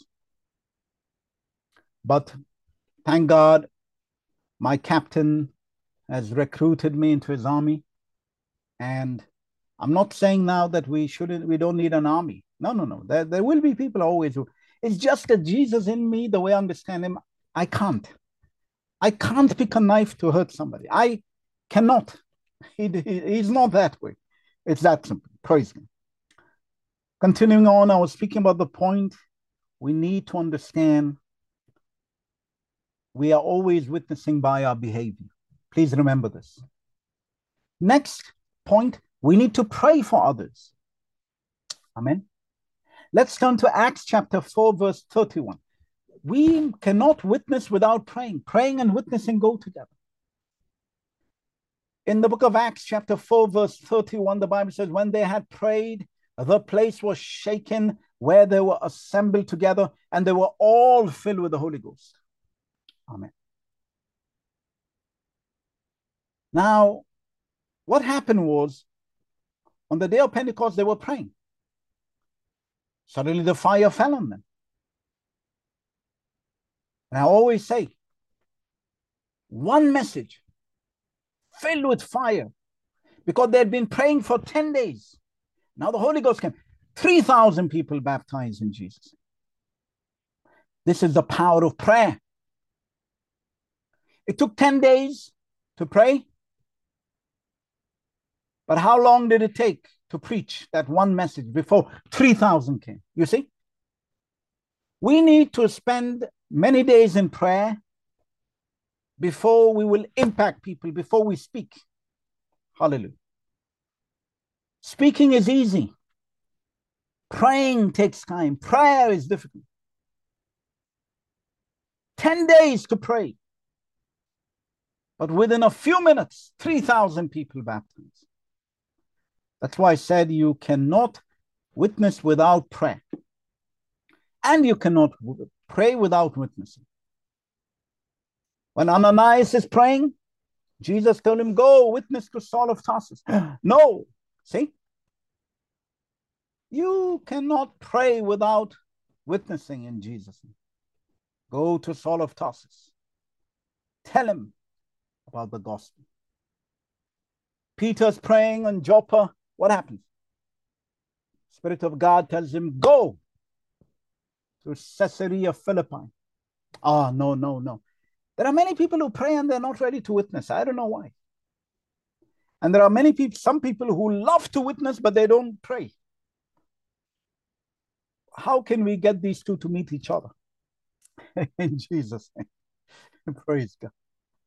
But thank God, my captain has recruited me into his army. And I'm not saying now that we shouldn't, we don't need an army. No, no, no. There, there will be people always who, it's just that Jesus in me, the way I understand him, I can't. I can't pick a knife to hurt somebody. I cannot. He, he, he's not that way. It's that simple. Praise God. Continuing on, I was speaking about the point we need to understand we are always witnessing by our behavior. Please remember this. Next point, we need to pray for others. Amen. Let's turn to Acts chapter four, verse thirty-one. We cannot witness without praying. Praying and witnessing go together. In the book of Acts, chapter four, verse thirty-one, the Bible says, when they had prayed, the place was shaken where they were assembled together, and they were all filled with the Holy Ghost. Amen. Now, what happened was, on the day of Pentecost, they were praying. Suddenly the fire fell on them. And I always say, one message filled with fire, because they had been praying for ten days. Now the Holy Ghost came. three thousand people baptized in Jesus. This is the power of prayer. It took ten days to pray. But how long did it take to preach that one message before three thousand came? You see? We need to spend many days in prayer before we will impact people, before we speak. Hallelujah. Speaking is easy. Praying takes time. Prayer is difficult. ten days to pray. But within a few minutes, three thousand people baptized. That's why I said you cannot witness without prayer. And you cannot pray without witnessing. When Ananias is praying, Jesus told him, go witness to Saul of Tarsus. No, see? You cannot pray without witnessing in Jesus' name. Go to Saul of Tarsus. Tell him about the gospel. Peter's praying on Joppa. What happens? Spirit of God tells him, go to Caesarea Philippi. Ah, no, no, no. There are many people who pray and they're not ready to witness. I don't know why. And there are many people, some people who love to witness, but they don't pray. How can we get these two to meet each other? In Jesus' name. Praise God.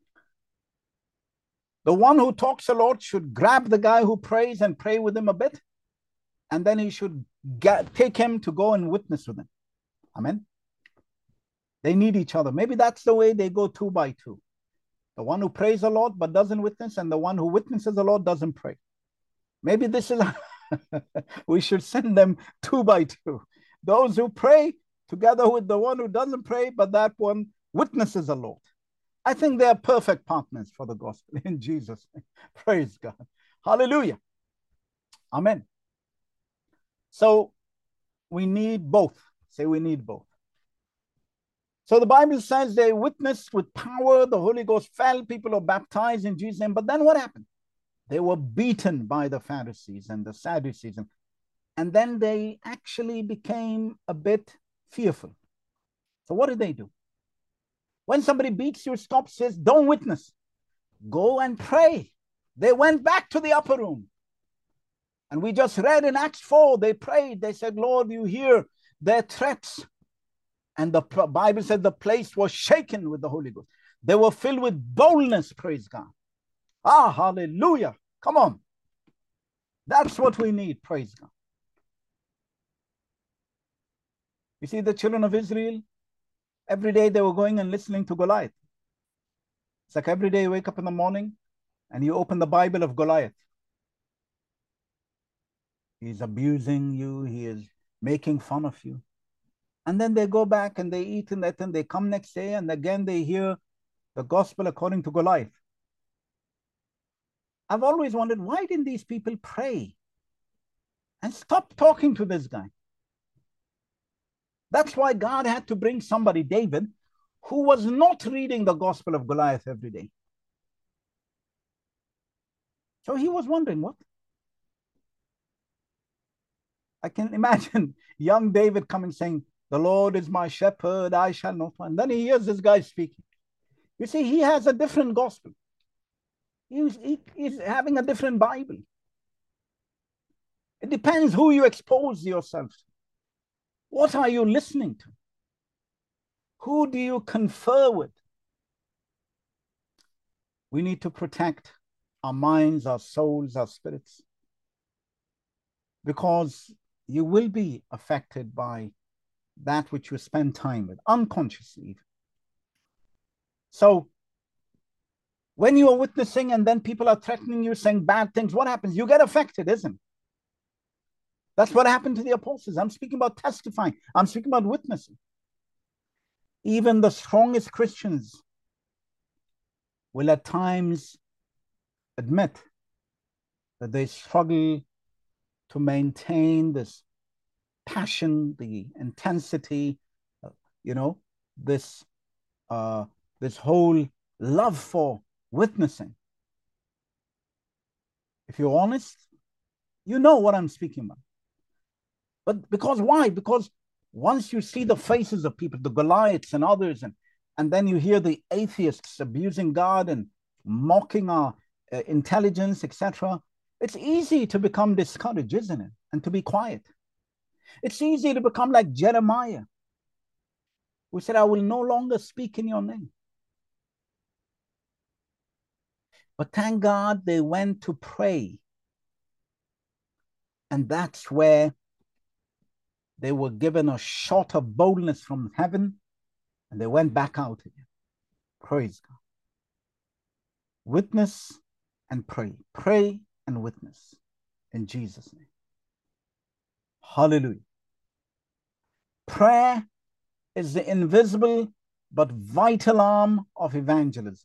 The one who talks a lot should grab the guy who prays and pray with him a bit. And then he should get, take him to go and witness with him. Amen. They need each other. Maybe that's the way they go two by two. The one who prays a lot but doesn't witness, and the one who witnesses a lot doesn't pray. Maybe this is, we should send them two by two. Those who pray together with the one who doesn't pray, but that one witnesses a lot. I think they are perfect partners for the gospel in Jesus' name. Praise God. Hallelujah. Amen. So we need both. Say we need both. So the Bible says they witnessed with power, the Holy Ghost fell, people are baptized in Jesus' name. But then what happened? They were beaten by the Pharisees and the Sadducees. And, and then they actually became a bit fearful. So what did they do? When somebody beats you, stop, says, don't witness. Go and pray. They went back to the upper room. And we just read in Acts four, they prayed. They said, Lord, you hear their threats. And the Bible said the place was shaken with the Holy Ghost. They were filled with boldness, praise God. Ah, hallelujah. Come on. That's what we need, praise God. You see, the children of Israel, every day they were going and listening to Goliath. It's like every day you wake up in the morning and you open the Bible of Goliath. He's abusing you. He is making fun of you. And then they go back and they eat in that and they come next day and again they hear the gospel according to Goliath. I've always wondered, why didn't these people pray and stop talking to this guy? That's why God had to bring somebody, David, who was not reading the gospel of Goliath every day. So he was wondering, what? I can imagine young David coming saying, the Lord is my shepherd, I shall not want. And then he hears this guy speaking. You see, he has a different gospel. He's, he, he's having a different Bible. It depends who you expose yourself to. What are you listening to? Who do you confer with? We need to protect our minds, our souls, our spirits, because you will be affected by that which you spend time with, unconsciously. So when you are witnessing and then people are threatening you, saying bad things, what happens? You get affected, isn't it? That's what happened to the apostles. I'm speaking about testifying. I'm speaking about witnessing. Even the strongest Christians will at times admit that they struggle to maintain this passion, the intensity, uh, you know, this uh, this whole love for witnessing. If you're honest, you know what I'm speaking about. But because why? Because once you see the faces of people, the Goliaths and others, and, and then you hear the atheists abusing God and mocking our uh, intelligence, et cetera, it's easy to become discouraged, isn't it? And to be quiet. It's easy to become like Jeremiah, who said, I will no longer speak in your name. But thank God they went to pray. And that's where they were given a shot of boldness from heaven, and they went back out again. Praise God. Witness and pray. Pray and witness in Jesus' name. Hallelujah. Prayer is the invisible but vital arm of evangelism.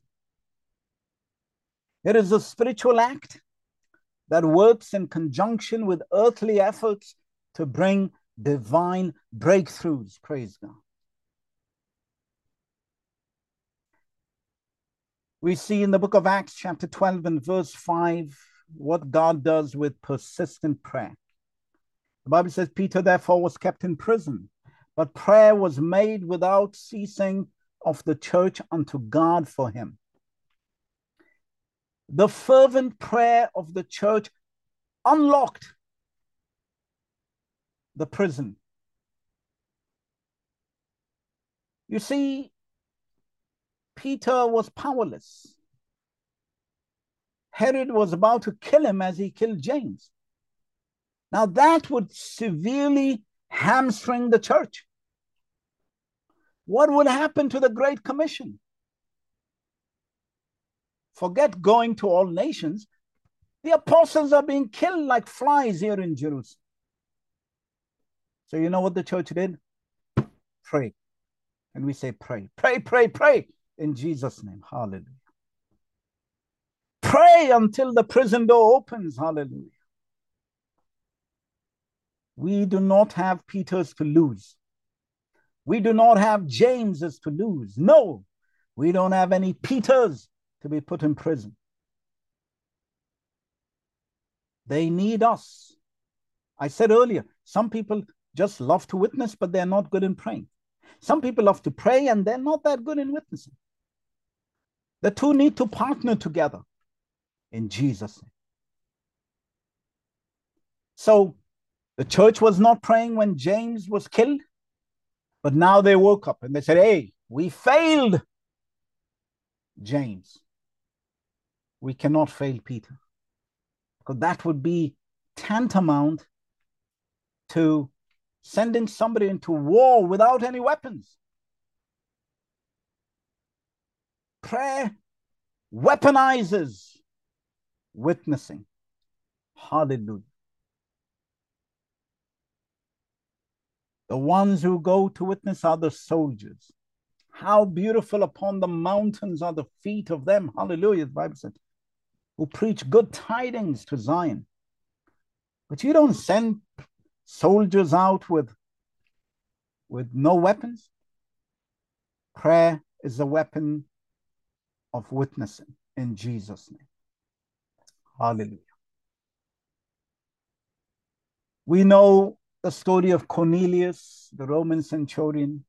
It is a spiritual act that works in conjunction with earthly efforts to bring divine breakthroughs. Praise God. We see in the book of Acts, chapter twelve and verse five, what God does with persistent prayer. The Bible says, Peter therefore was kept in prison, but prayer was made without ceasing of the church unto God for him. The fervent prayer of the church unlocked the prison. You see, Peter was powerless. Herod was about to kill him as he killed James. Now that would severely hamstring the church. What would happen to the Great Commission? Forget going to all nations. The apostles are being killed like flies here in Jerusalem. So you know what the church did? Pray. And we say pray, pray, pray, pray in Jesus' name. Hallelujah. Pray until the prison door opens. Hallelujah. We do not have Peters to lose. We do not have Jameses to lose. No, we don't have any Peters to be put in prison. They need us. I said earlier, some people just love to witness, but they're not good in praying. Some people love to pray and they're not that good in witnessing. The two need to partner together in Jesus' name. So the church was not praying when James was killed, but now they woke up and they said, hey, we failed James. We cannot fail Peter, because that would be tantamount to sending somebody into war without any weapons. Prayer weaponizes witnessing. Hallelujah. The ones who go to witness are the soldiers. How beautiful upon the mountains are the feet of them. Hallelujah, the Bible says, who preach good tidings to Zion. But you don't send soldiers out with, with no weapons. Prayer is a weapon of witnessing in Jesus' name. Hallelujah. We know the story of Cornelius, the Roman centurion.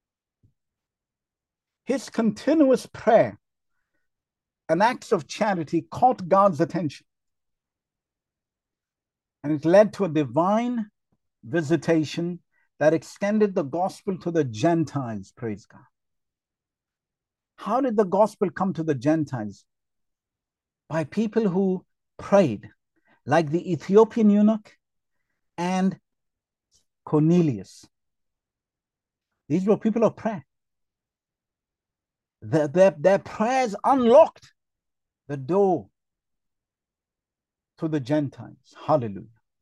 His continuous prayer and acts of charity caught God's attention. And it led to a divine visitation that extended the gospel to the Gentiles, praise God. How did the gospel come to the Gentiles? By people who prayed, like the Ethiopian eunuch and Cornelius. These were people of prayer. Their, their, their prayers unlocked the door to the Gentiles. Hallelujah.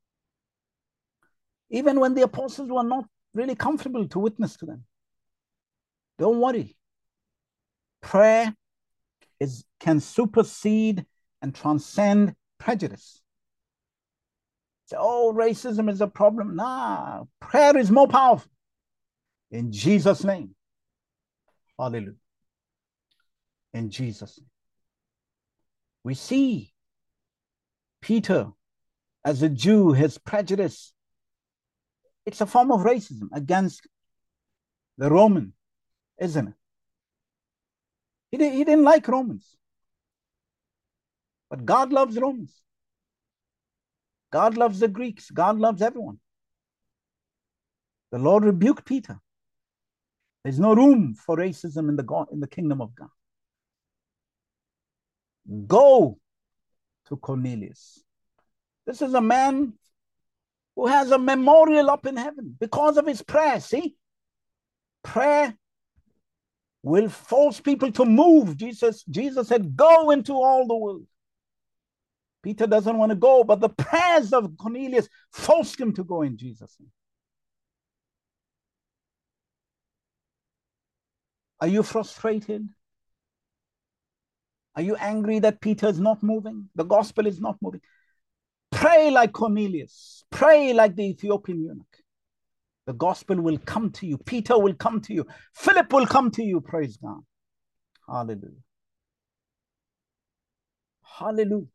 Even when the apostles were not really comfortable to witness to them. Don't worry. Prayer is, can supersede and transcend prejudice. So, oh, racism is a problem. Nah, prayer is more powerful. In Jesus' name. Hallelujah. In Jesus' name. We see Peter, as a Jew, his prejudice, it's a form of racism against the Roman, isn't it? He, did, he didn't like Romans. But God loves Romans. God loves the Greeks. God loves everyone. The Lord rebuked Peter. There's no room for racism in the, God, in the kingdom of God. Go to Cornelius. This is a man who has a memorial up in heaven because of his prayer. See? Prayer will force people to move. Jesus, Jesus said, go into all the world. Peter doesn't want to go, but the prayers of Cornelius forced him to go in Jesus' name. Are you frustrated? Are you angry that Peter is not moving? The gospel is not moving. Pray like Cornelius. Pray like the Ethiopian eunuch. The gospel will come to you. Peter will come to you. Philip will come to you. Praise God. Hallelujah. Hallelujah.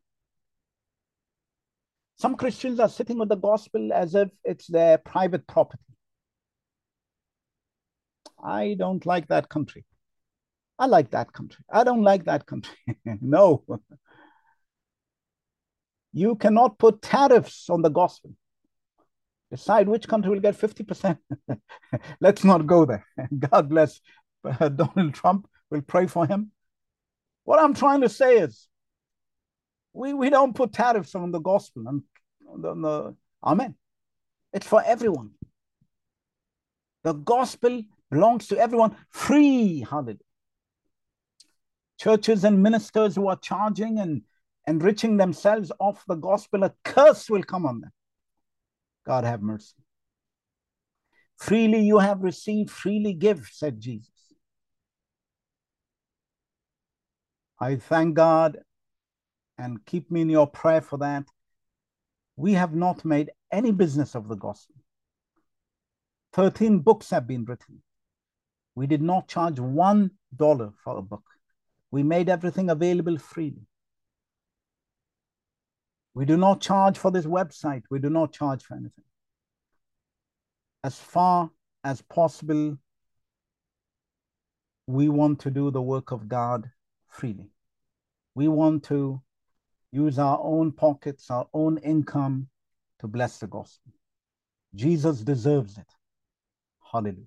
Some Christians are sitting with the gospel as if it's their private property. I don't like that country. I like that country. I don't like that country. No. You cannot put tariffs on the gospel. Decide which country will get fifty percent. Let's not go there. God bless uh, Donald Trump. We'll pray for him. What I'm trying to say is, we, we don't put tariffs on the gospel. And the, the, amen. It's for everyone. The gospel belongs to everyone. Free. Hallelujah. Churches and ministers who are charging and enriching themselves off the gospel, a curse will come on them. God have mercy. Freely you have received, freely give, said Jesus. I thank God, and keep me in your prayer for that. We have not made any business of the gospel. thirteen books have been written. We did not charge one dollar for a book. We made everything available freely. We do not charge for this website. We do not charge for anything. As far as possible, we want to do the work of God freely. We want to use our own pockets, our own income to bless the gospel. Jesus deserves it. Hallelujah.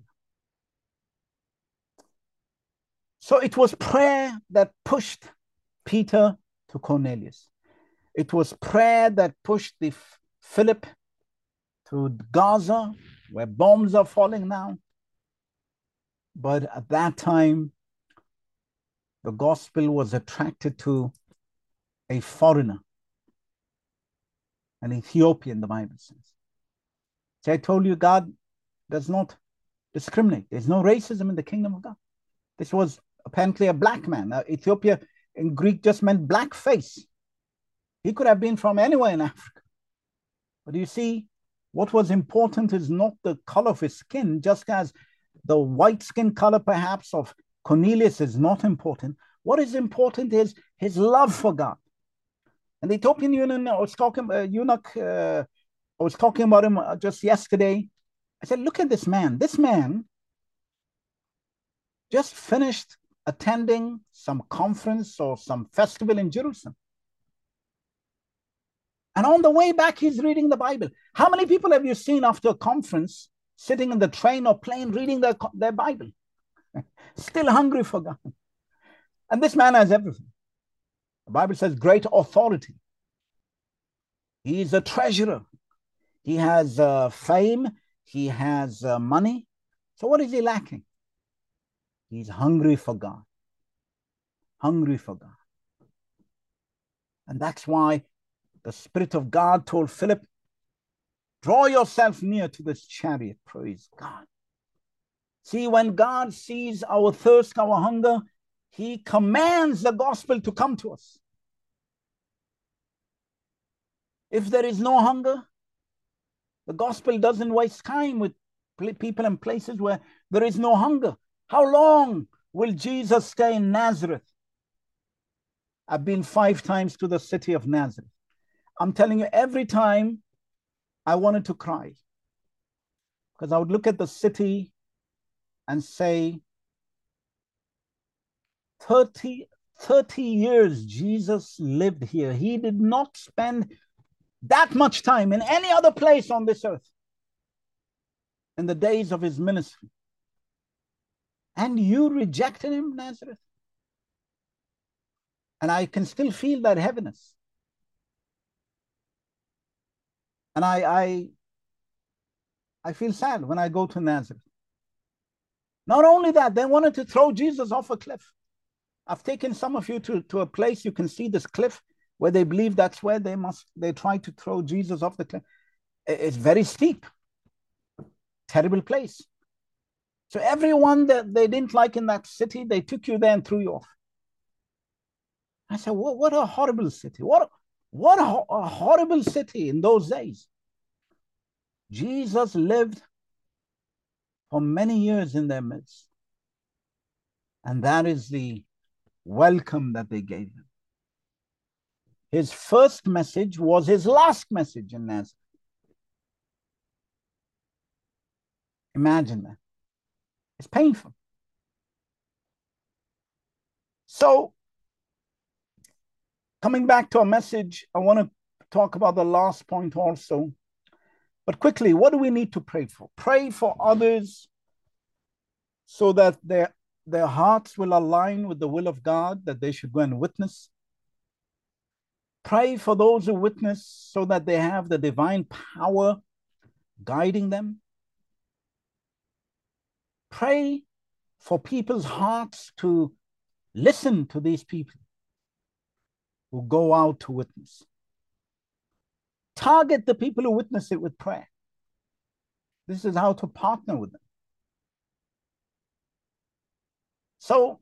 So it was prayer that pushed Peter to Cornelius. It was prayer that pushed the Philip to Gaza, where bombs are falling now. But at that time, the gospel was attracted to a foreigner, an Ethiopian, the Bible says. So I told you, God does not discriminate. There's no racism in the kingdom of God. This was apparently a black man. Uh, Ethiopia in Greek just meant black face. He could have been from anywhere in Africa. But you see, what was important is not the color of his skin, just as the white skin color perhaps of Cornelius is not important. What is important is his love for God. And the Ethiopian eunuch, I was talking, uh, eunuch, uh, I was talking about him just yesterday. I said, look at this man. This man just finished attending some conference or some festival in Jerusalem. And on the way back, he's reading the Bible. How many people have you seen after a conference sitting in the train or plane reading their, their Bible? Still hungry for God. And this man has everything. The Bible says great authority. He is a treasurer. He has uh, fame. He has uh, money. So what is he lacking? He's hungry for God. Hungry for God. And that's why the Spirit of God told Philip, draw yourself near to this chariot. Praise God. See, when God sees our thirst, our hunger, he commands the gospel to come to us. If there is no hunger, the gospel doesn't waste time with people and places where there is no hunger. How long will Jesus stay in Nazareth? I've been five times to the city of Nazareth. I'm telling you, every time I wanted to cry, because I would look at the city and say, thirty, thirty years Jesus lived here. He did not spend that much time in any other place on this earth in the days of his ministry. And you rejected him, Nazareth? And I can still feel that heaviness. And I, I, I feel sad when I go to Nazareth. Not only that, they wanted to throw Jesus off a cliff. I've taken some of you to, to a place you can see this cliff where they believe that's where they must, they try to throw Jesus off the cliff. It's very steep, terrible place. So everyone that they didn't like in that city, they took you there and threw you off. I said, what, what a horrible city. What, what a, a horrible city in those days. Jesus lived for many years in their midst. And that is the welcome that they gave him. His first message was his last message in Nazareth. Imagine that. It's painful. So, coming back to our message, I want to talk about the last point also. But quickly, what do we need to pray for? Pray for others so that their, their hearts will align with the will of God, that they should go and witness. Pray for those who witness so that they have the divine power guiding them. Pray for people's hearts to listen to these people who go out to witness. Target the people who witness it with prayer. This is how to partner with them. So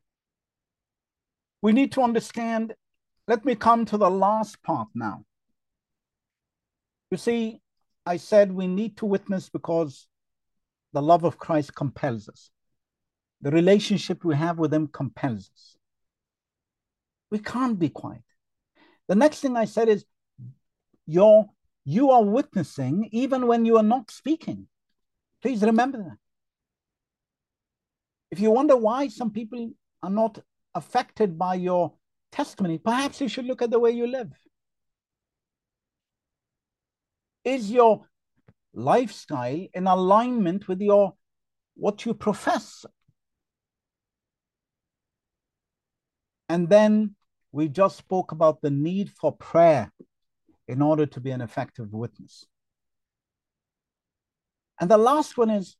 we need to understand. Let me come to the last part now. You see, I said we need to witness because the love of Christ compels us. The relationship we have with him compels us. We can't be quiet. The next thing I said is, you're, you are witnessing even when you are not speaking. Please remember that. If you wonder why some people are not affected by your testimony, perhaps you should look at the way you live. Is your lifestyle in alignment with your what you profess? And then we just spoke about the need for prayer in order to be an effective witness. And the last one is,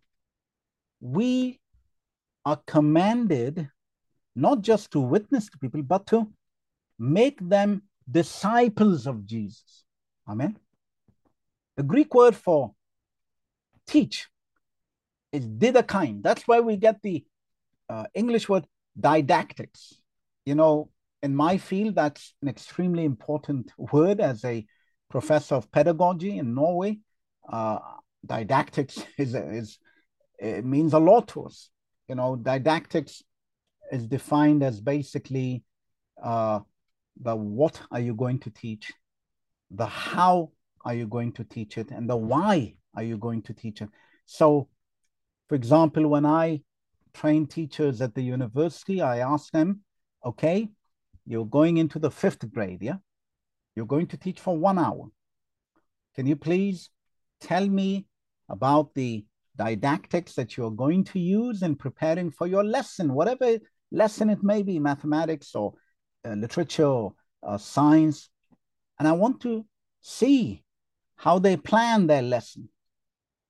we are commanded not just to witness to people, but to make them disciples of Jesus. Amen. The Greek word for teach is didakein. That's why we get the uh, English word didactics. You know, in my field, that's an extremely important word. As a professor of pedagogy in Norway, uh, didactics is, is it means a lot to us. You know, didactics is defined as basically uh, the what are you going to teach, the how are you going to teach it, and the why are you going to teach it. So, for example, when I train teachers at the university, I ask them, okay, you're going into the fifth grade, yeah? You're going to teach for one hour. Can you please tell me about the didactics that you're going to use in preparing for your lesson, whatever lesson it may be, mathematics or uh, literature or uh, science. And I want to see how they plan their lesson.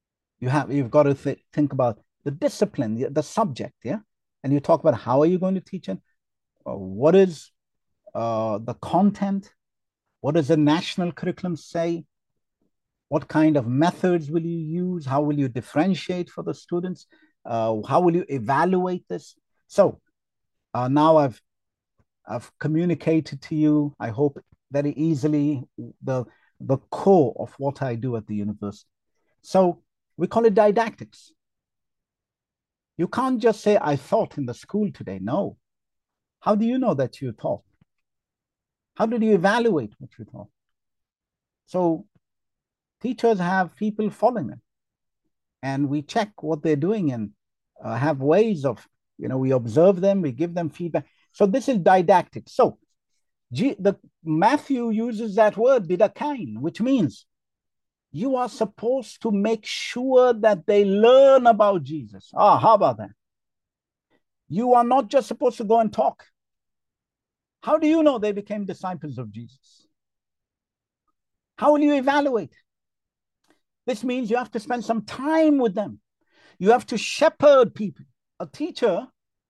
You have, you've got to th- think about the discipline, the, the subject, yeah? And you talk about how are you going to teach it? Uh, what is uh, the content? What does the national curriculum say? What kind of methods will you use? How will you differentiate for the students? Uh, how will you evaluate this? So uh, now I've I've communicated to you, I hope very easily, the the core of what I do at the university. So we call it didactics. You can't just say I thought in the school today. No. How do you know that you thought? How did you evaluate what you thought? So teachers have people following them, and we check what they're doing and uh, have ways of, you know, we observe them, we give them feedback. So this is didactic. So G, the Matthew uses that word didakain, which means you are supposed to make sure that they learn about Jesus. Ah, how about that? You are not just supposed to go and talk. How do you know they became disciples of Jesus? How will you evaluate? This means you have to spend some time with them. You have to shepherd people. A teacher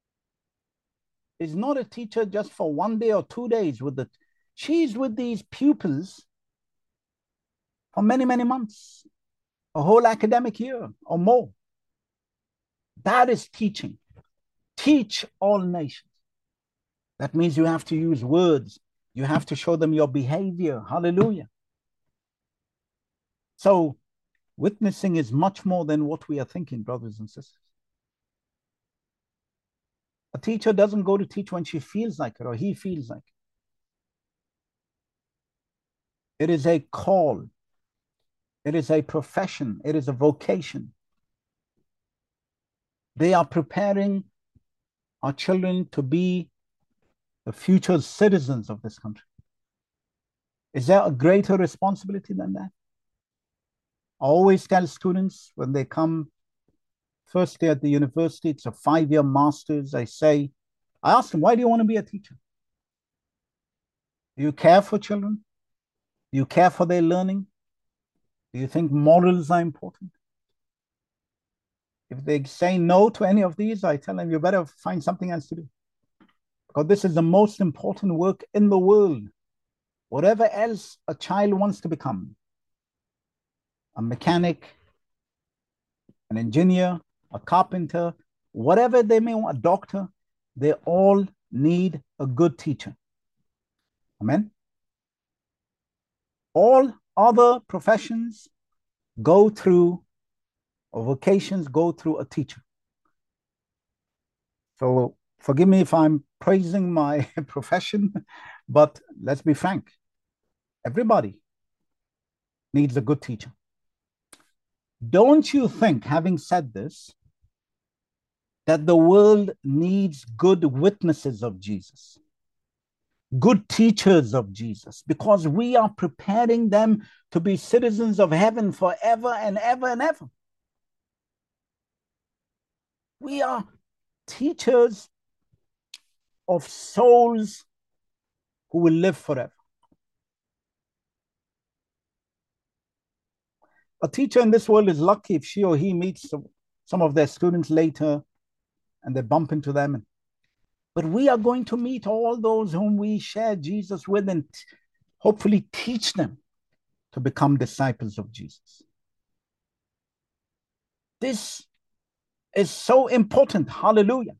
is not a teacher just for one day or two days with the, she's with these pupils for many, many months, a whole academic year or more. That is teaching. Teach all nations. That means you have to use words. You have to show them your behavior. Hallelujah. So witnessing is much more than what we are thinking, brothers and sisters. A teacher doesn't go to teach when she feels like it or he feels like it. It is a call. It is a profession. It is a vocation. They are preparing our children to be the future citizens of this country. Is there a greater responsibility than that? I always tell students when they come first day at the university, it's a five-year master's, I say, I ask them, why do you want to be a teacher? Do you care for children? Do you care for their learning? Do you think morals are important? If they say no to any of these, I tell them, you better find something else to do. Because this is the most important work in the world. Whatever else a child wants to become, a mechanic, an engineer, a carpenter, whatever they may want, a doctor, they all need a good teacher. Amen? All other professions go through, or vocations go through a teacher. So forgive me if I'm praising my profession, but let's be frank. Everybody needs a good teacher. Don't you think, having said this, that the world needs good witnesses of Jesus, good teachers of Jesus, because we are preparing them to be citizens of heaven forever and ever and ever. We are teachers of souls who will live forever. A teacher in this world is lucky if she or he meets some of their students later and they bump into them. But we are going to meet all those whom we share Jesus with and hopefully teach them to become disciples of Jesus. This is so important. Hallelujah.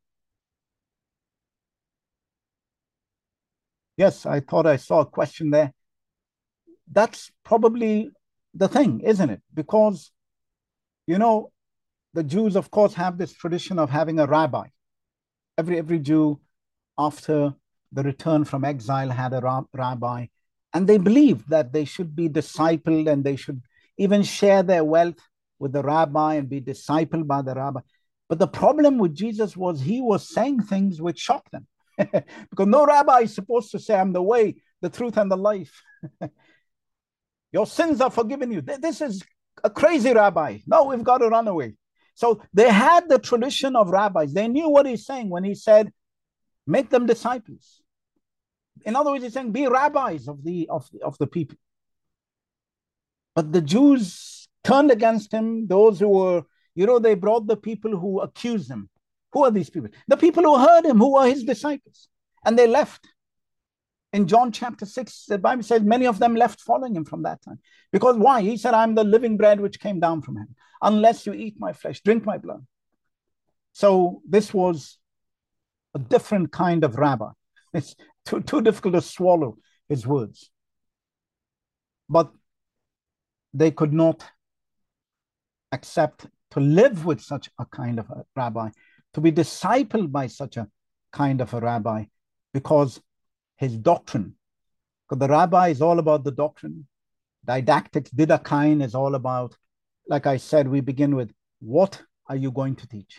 Yes, I thought I saw a question there. That's probably the thing, isn't it? Because, you know, the Jews, of course, have this tradition of having a rabbi. Every, every Jew, after the return from exile, had a rab- rabbi. And they believed that they should be discipled and they should even share their wealth with the rabbi and be discipled by the rabbi. But the problem with Jesus was he was saying things which shocked them. Because no rabbi is supposed to say, I'm the way, the truth, and the life. Your sins are forgiven you. This is a crazy rabbi. No, we've got to run away. So they had the tradition of rabbis. They knew what he's saying when he said, make them disciples. In other words, he's saying, be rabbis of the, of the, of the people. But the Jews turned against him. Those who were, you know, they brought the people who accused him. Who are these people? The people who heard him, who were his disciples. And they left. In John chapter six, the Bible says many of them left following him from that time. Because why? He said, I'm the living bread which came down from heaven. Unless you eat my flesh, drink my blood. So this was a different kind of rabbi. It's too, too difficult to swallow his words. But they could not accept to live with such a kind of a rabbi, to be discipled by such a kind of a rabbi, because his doctrine, because the rabbi is all about the doctrine. Didactics, didakein, is all about, like I said, we begin with, what are you going to teach?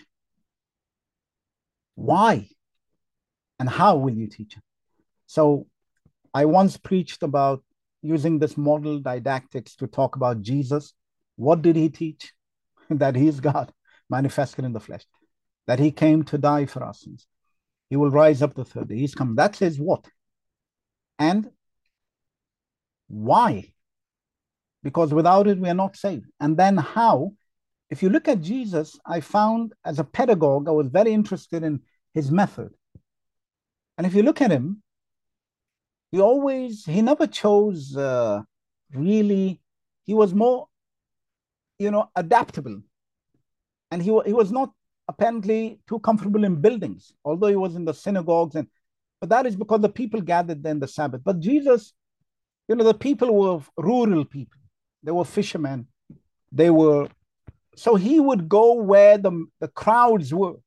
Why? And how will you teach it? So I once preached about using this model didactics to talk about Jesus. What did he teach? That he is God manifested in the flesh, that he came to die for our sins. He will rise up the third day. He's come. That says what? And why? Because without it, we are not saved. And then how? If you look at Jesus, I found as a pedagogue, I was very interested in his method. And if you look at him, he always, he never chose uh, really, he was more, you know, adaptable. And he, he was not apparently too comfortable in buildings, although he was in the synagogues. And but that is because the people gathered there in the Sabbath. But Jesus, you know, the people were rural people. They were fishermen. They were, so he would go where the, the crowds were.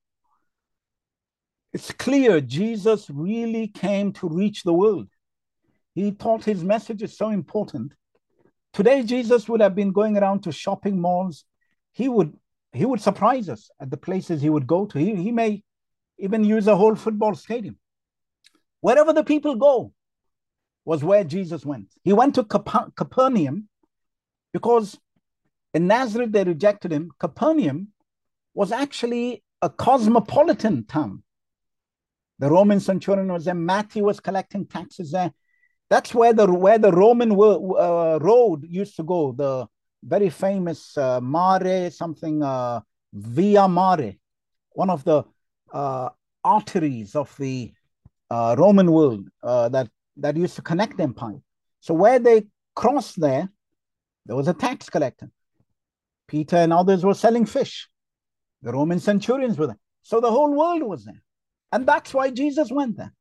It's clear Jesus really came to reach the world. He thought his message is so important. Today, Jesus would have been going around to shopping malls. He would, he would surprise us at the places he would go to. He, he may even use a whole football stadium. Wherever the people go was where Jesus went. He went to Cap- Capernaum because in Nazareth they rejected him. Capernaum was actually a cosmopolitan town. The Roman centurion was there. Matthew was collecting taxes there. That's where the where the Roman uh, road used to go. The very famous uh, Mare something uh, Via Mare, one of the uh, arteries of the uh, Roman world uh, that that used to connect the empire. So where they crossed there, there was a tax collector. Peter and others were selling fish. The Roman centurions were there. So the whole world was there. And that's why Jesus went there.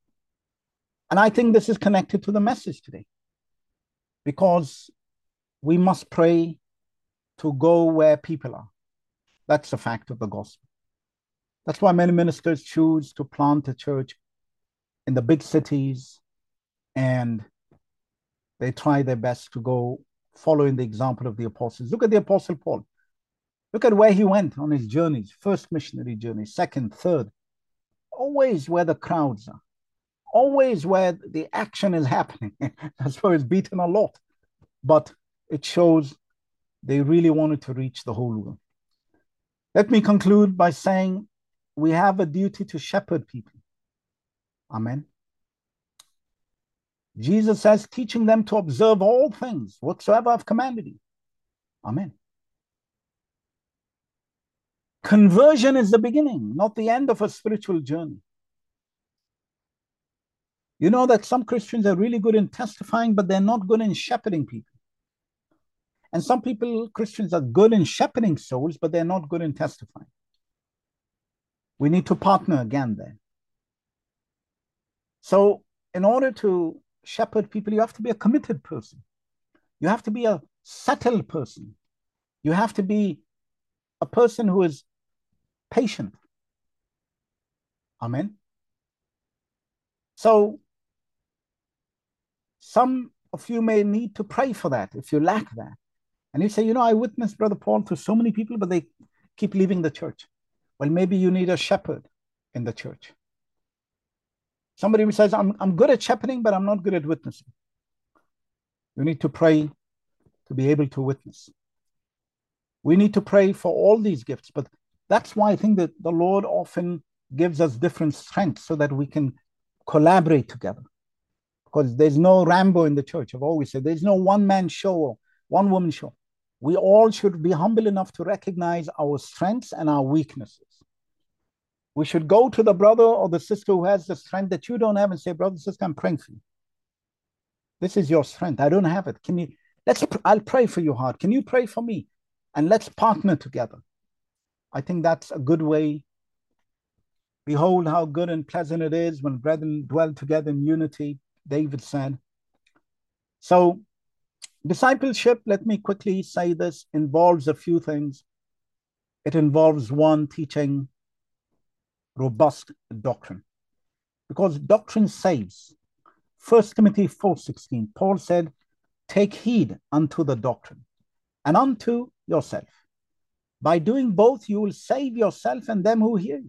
And I think this is connected to the message today, because we must pray to go where people are. That's the fact of the gospel. That's why many ministers choose to plant a church in the big cities, and they try their best to go following the example of the apostles. Look at the Apostle Paul. Look at where he went on his journeys, first missionary journey, second, third, always where the crowds are, always where the action is happening. That's why it's beaten a lot. But it shows they really wanted to reach the whole world. Let me conclude by saying we have a duty to shepherd people. Amen. Jesus says, teaching them to observe all things whatsoever I've commanded you. Amen. Conversion is the beginning, not the end of a spiritual journey. You know that some Christians are really good in testifying, but they're not good in shepherding people. And some people, Christians, are good in shepherding souls, but they're not good in testifying. We need to partner again there. So in order to shepherd people, you have to be a committed person. You have to be a settled person. You have to be a person who is patient. Amen. So some of you may need to pray for that if you lack that. And you say, you know, I witnessed Brother Paul to so many people, but they keep leaving the church. Well, maybe you need a shepherd in the church. Somebody who says, I'm, I'm good at shepherding, but I'm not good at witnessing. You need to pray to be able to witness. We need to pray for all these gifts, but that's why I think that the Lord often gives us different strengths so that we can collaborate together. Because there's no Rambo in the church. I've always said there's no one-man show or one-woman show. we all should be humble enough to recognize our strengths and our weaknesses. We should go to the brother or the sister who has the strength that you don't have and say, brother, sister, I'm praying for you. This is your strength. I don't have it. Can you, let's, I'll pray for your heart. Can you pray for me? And let's partner together. I think that's a good way. Behold, how good and pleasant it is when brethren dwell together in unity, David said. So discipleship, let me quickly say this, involves a few things. It involves, one, teaching robust doctrine, because doctrine saves. First Timothy four sixteen, Paul said, take heed unto the doctrine and unto yourself. By doing both, you will save yourself and them who hear you.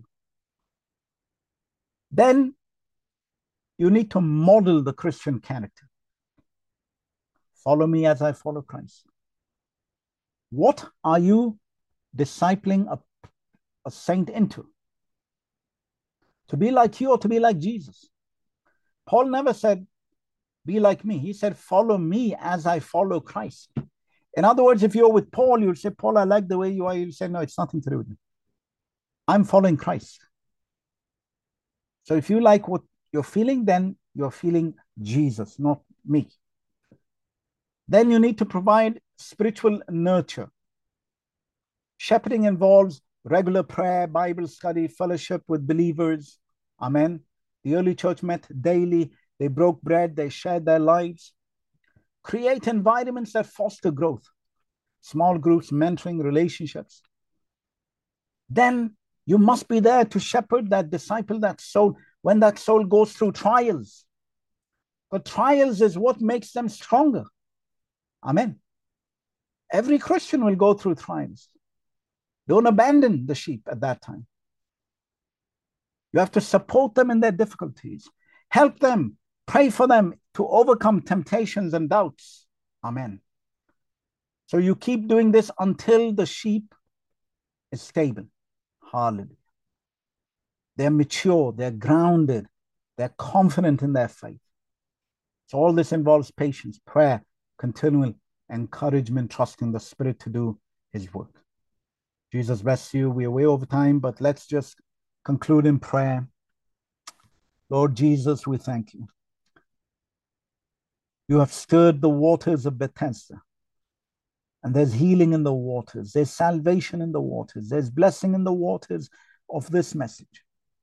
Then you need to model the Christian character. Follow me as I follow Christ. What are you discipling a, a saint into? To be like you or to be like Jesus? Paul never said, be like me. He said, follow me as I follow Christ. In other words, if you're with Paul, you'll say, Paul, I like the way you are. You'll say, no, it's nothing to do with me. I'm following Christ. So if you like what you're feeling, then you're feeling Jesus, not me. Then you need to provide spiritual nurture. Shepherding involves regular prayer, Bible study, fellowship with believers. Amen. The early church met daily. They broke bread. They shared their lives. Create environments that foster growth. Small groups, mentoring, relationships. Then you must be there to shepherd that, disciple that soul when that soul goes through trials. But trials is what makes them stronger. Amen. Every Christian will go through trials. Don't abandon the sheep at that time. You have to support them in their difficulties. Help them. Pray for them to overcome temptations and doubts. Amen. So you keep doing this until the sheep is stable. Hallelujah. They're mature. They're grounded. They're confident in their faith. So all this involves patience, prayer, continual encouragement, trusting the Spirit to do His work. Jesus bless you. We are way over time, but let's just conclude in prayer. Lord Jesus, we thank you. You have stirred the waters of Bethesda, and there's healing in the waters. There's salvation in the waters. There's blessing in the waters of this message.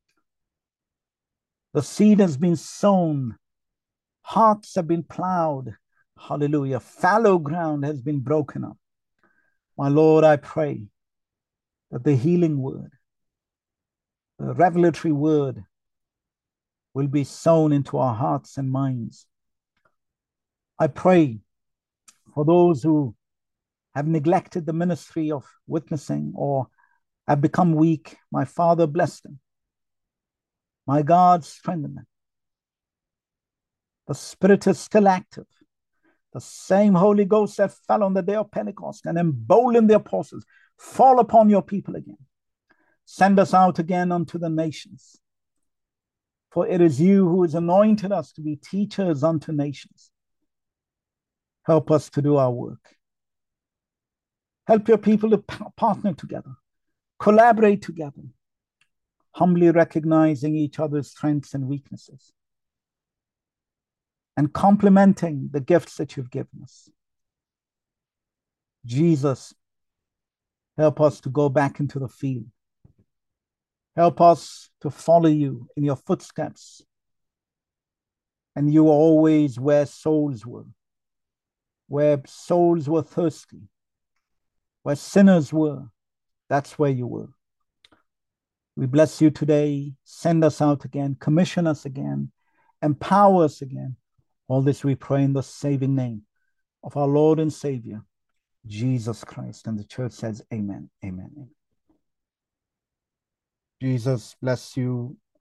The seed has been sown. Hearts have been plowed. Hallelujah. Fallow ground has been broken up. My Lord, I pray that the healing word, the revelatory word, will be sown into our hearts and minds. I pray for those who have neglected the ministry of witnessing or have become weak. My Father, bless them. My God, strengthen them. The Spirit is still active. The same Holy Ghost that fell on the day of Pentecost and emboldened the apostles, fall upon your people again. Send us out again unto the nations. For it is you who has anointed us to be teachers unto nations. Help us to do our work. Help your people to partner together, collaborate together, humbly recognizing each other's strengths and weaknesses, and complementing the gifts that you've given us. Jesus, help us to go back into the field. Help us to follow you in your footsteps. And you were always where souls were, where souls were thirsty, where sinners were. That's where you were. We bless you today. Send us out again. Commission us again. Empower us again. All this we pray in the saving name of our Lord and Savior, Jesus Christ. And the church says, amen, amen, amen. Jesus bless you.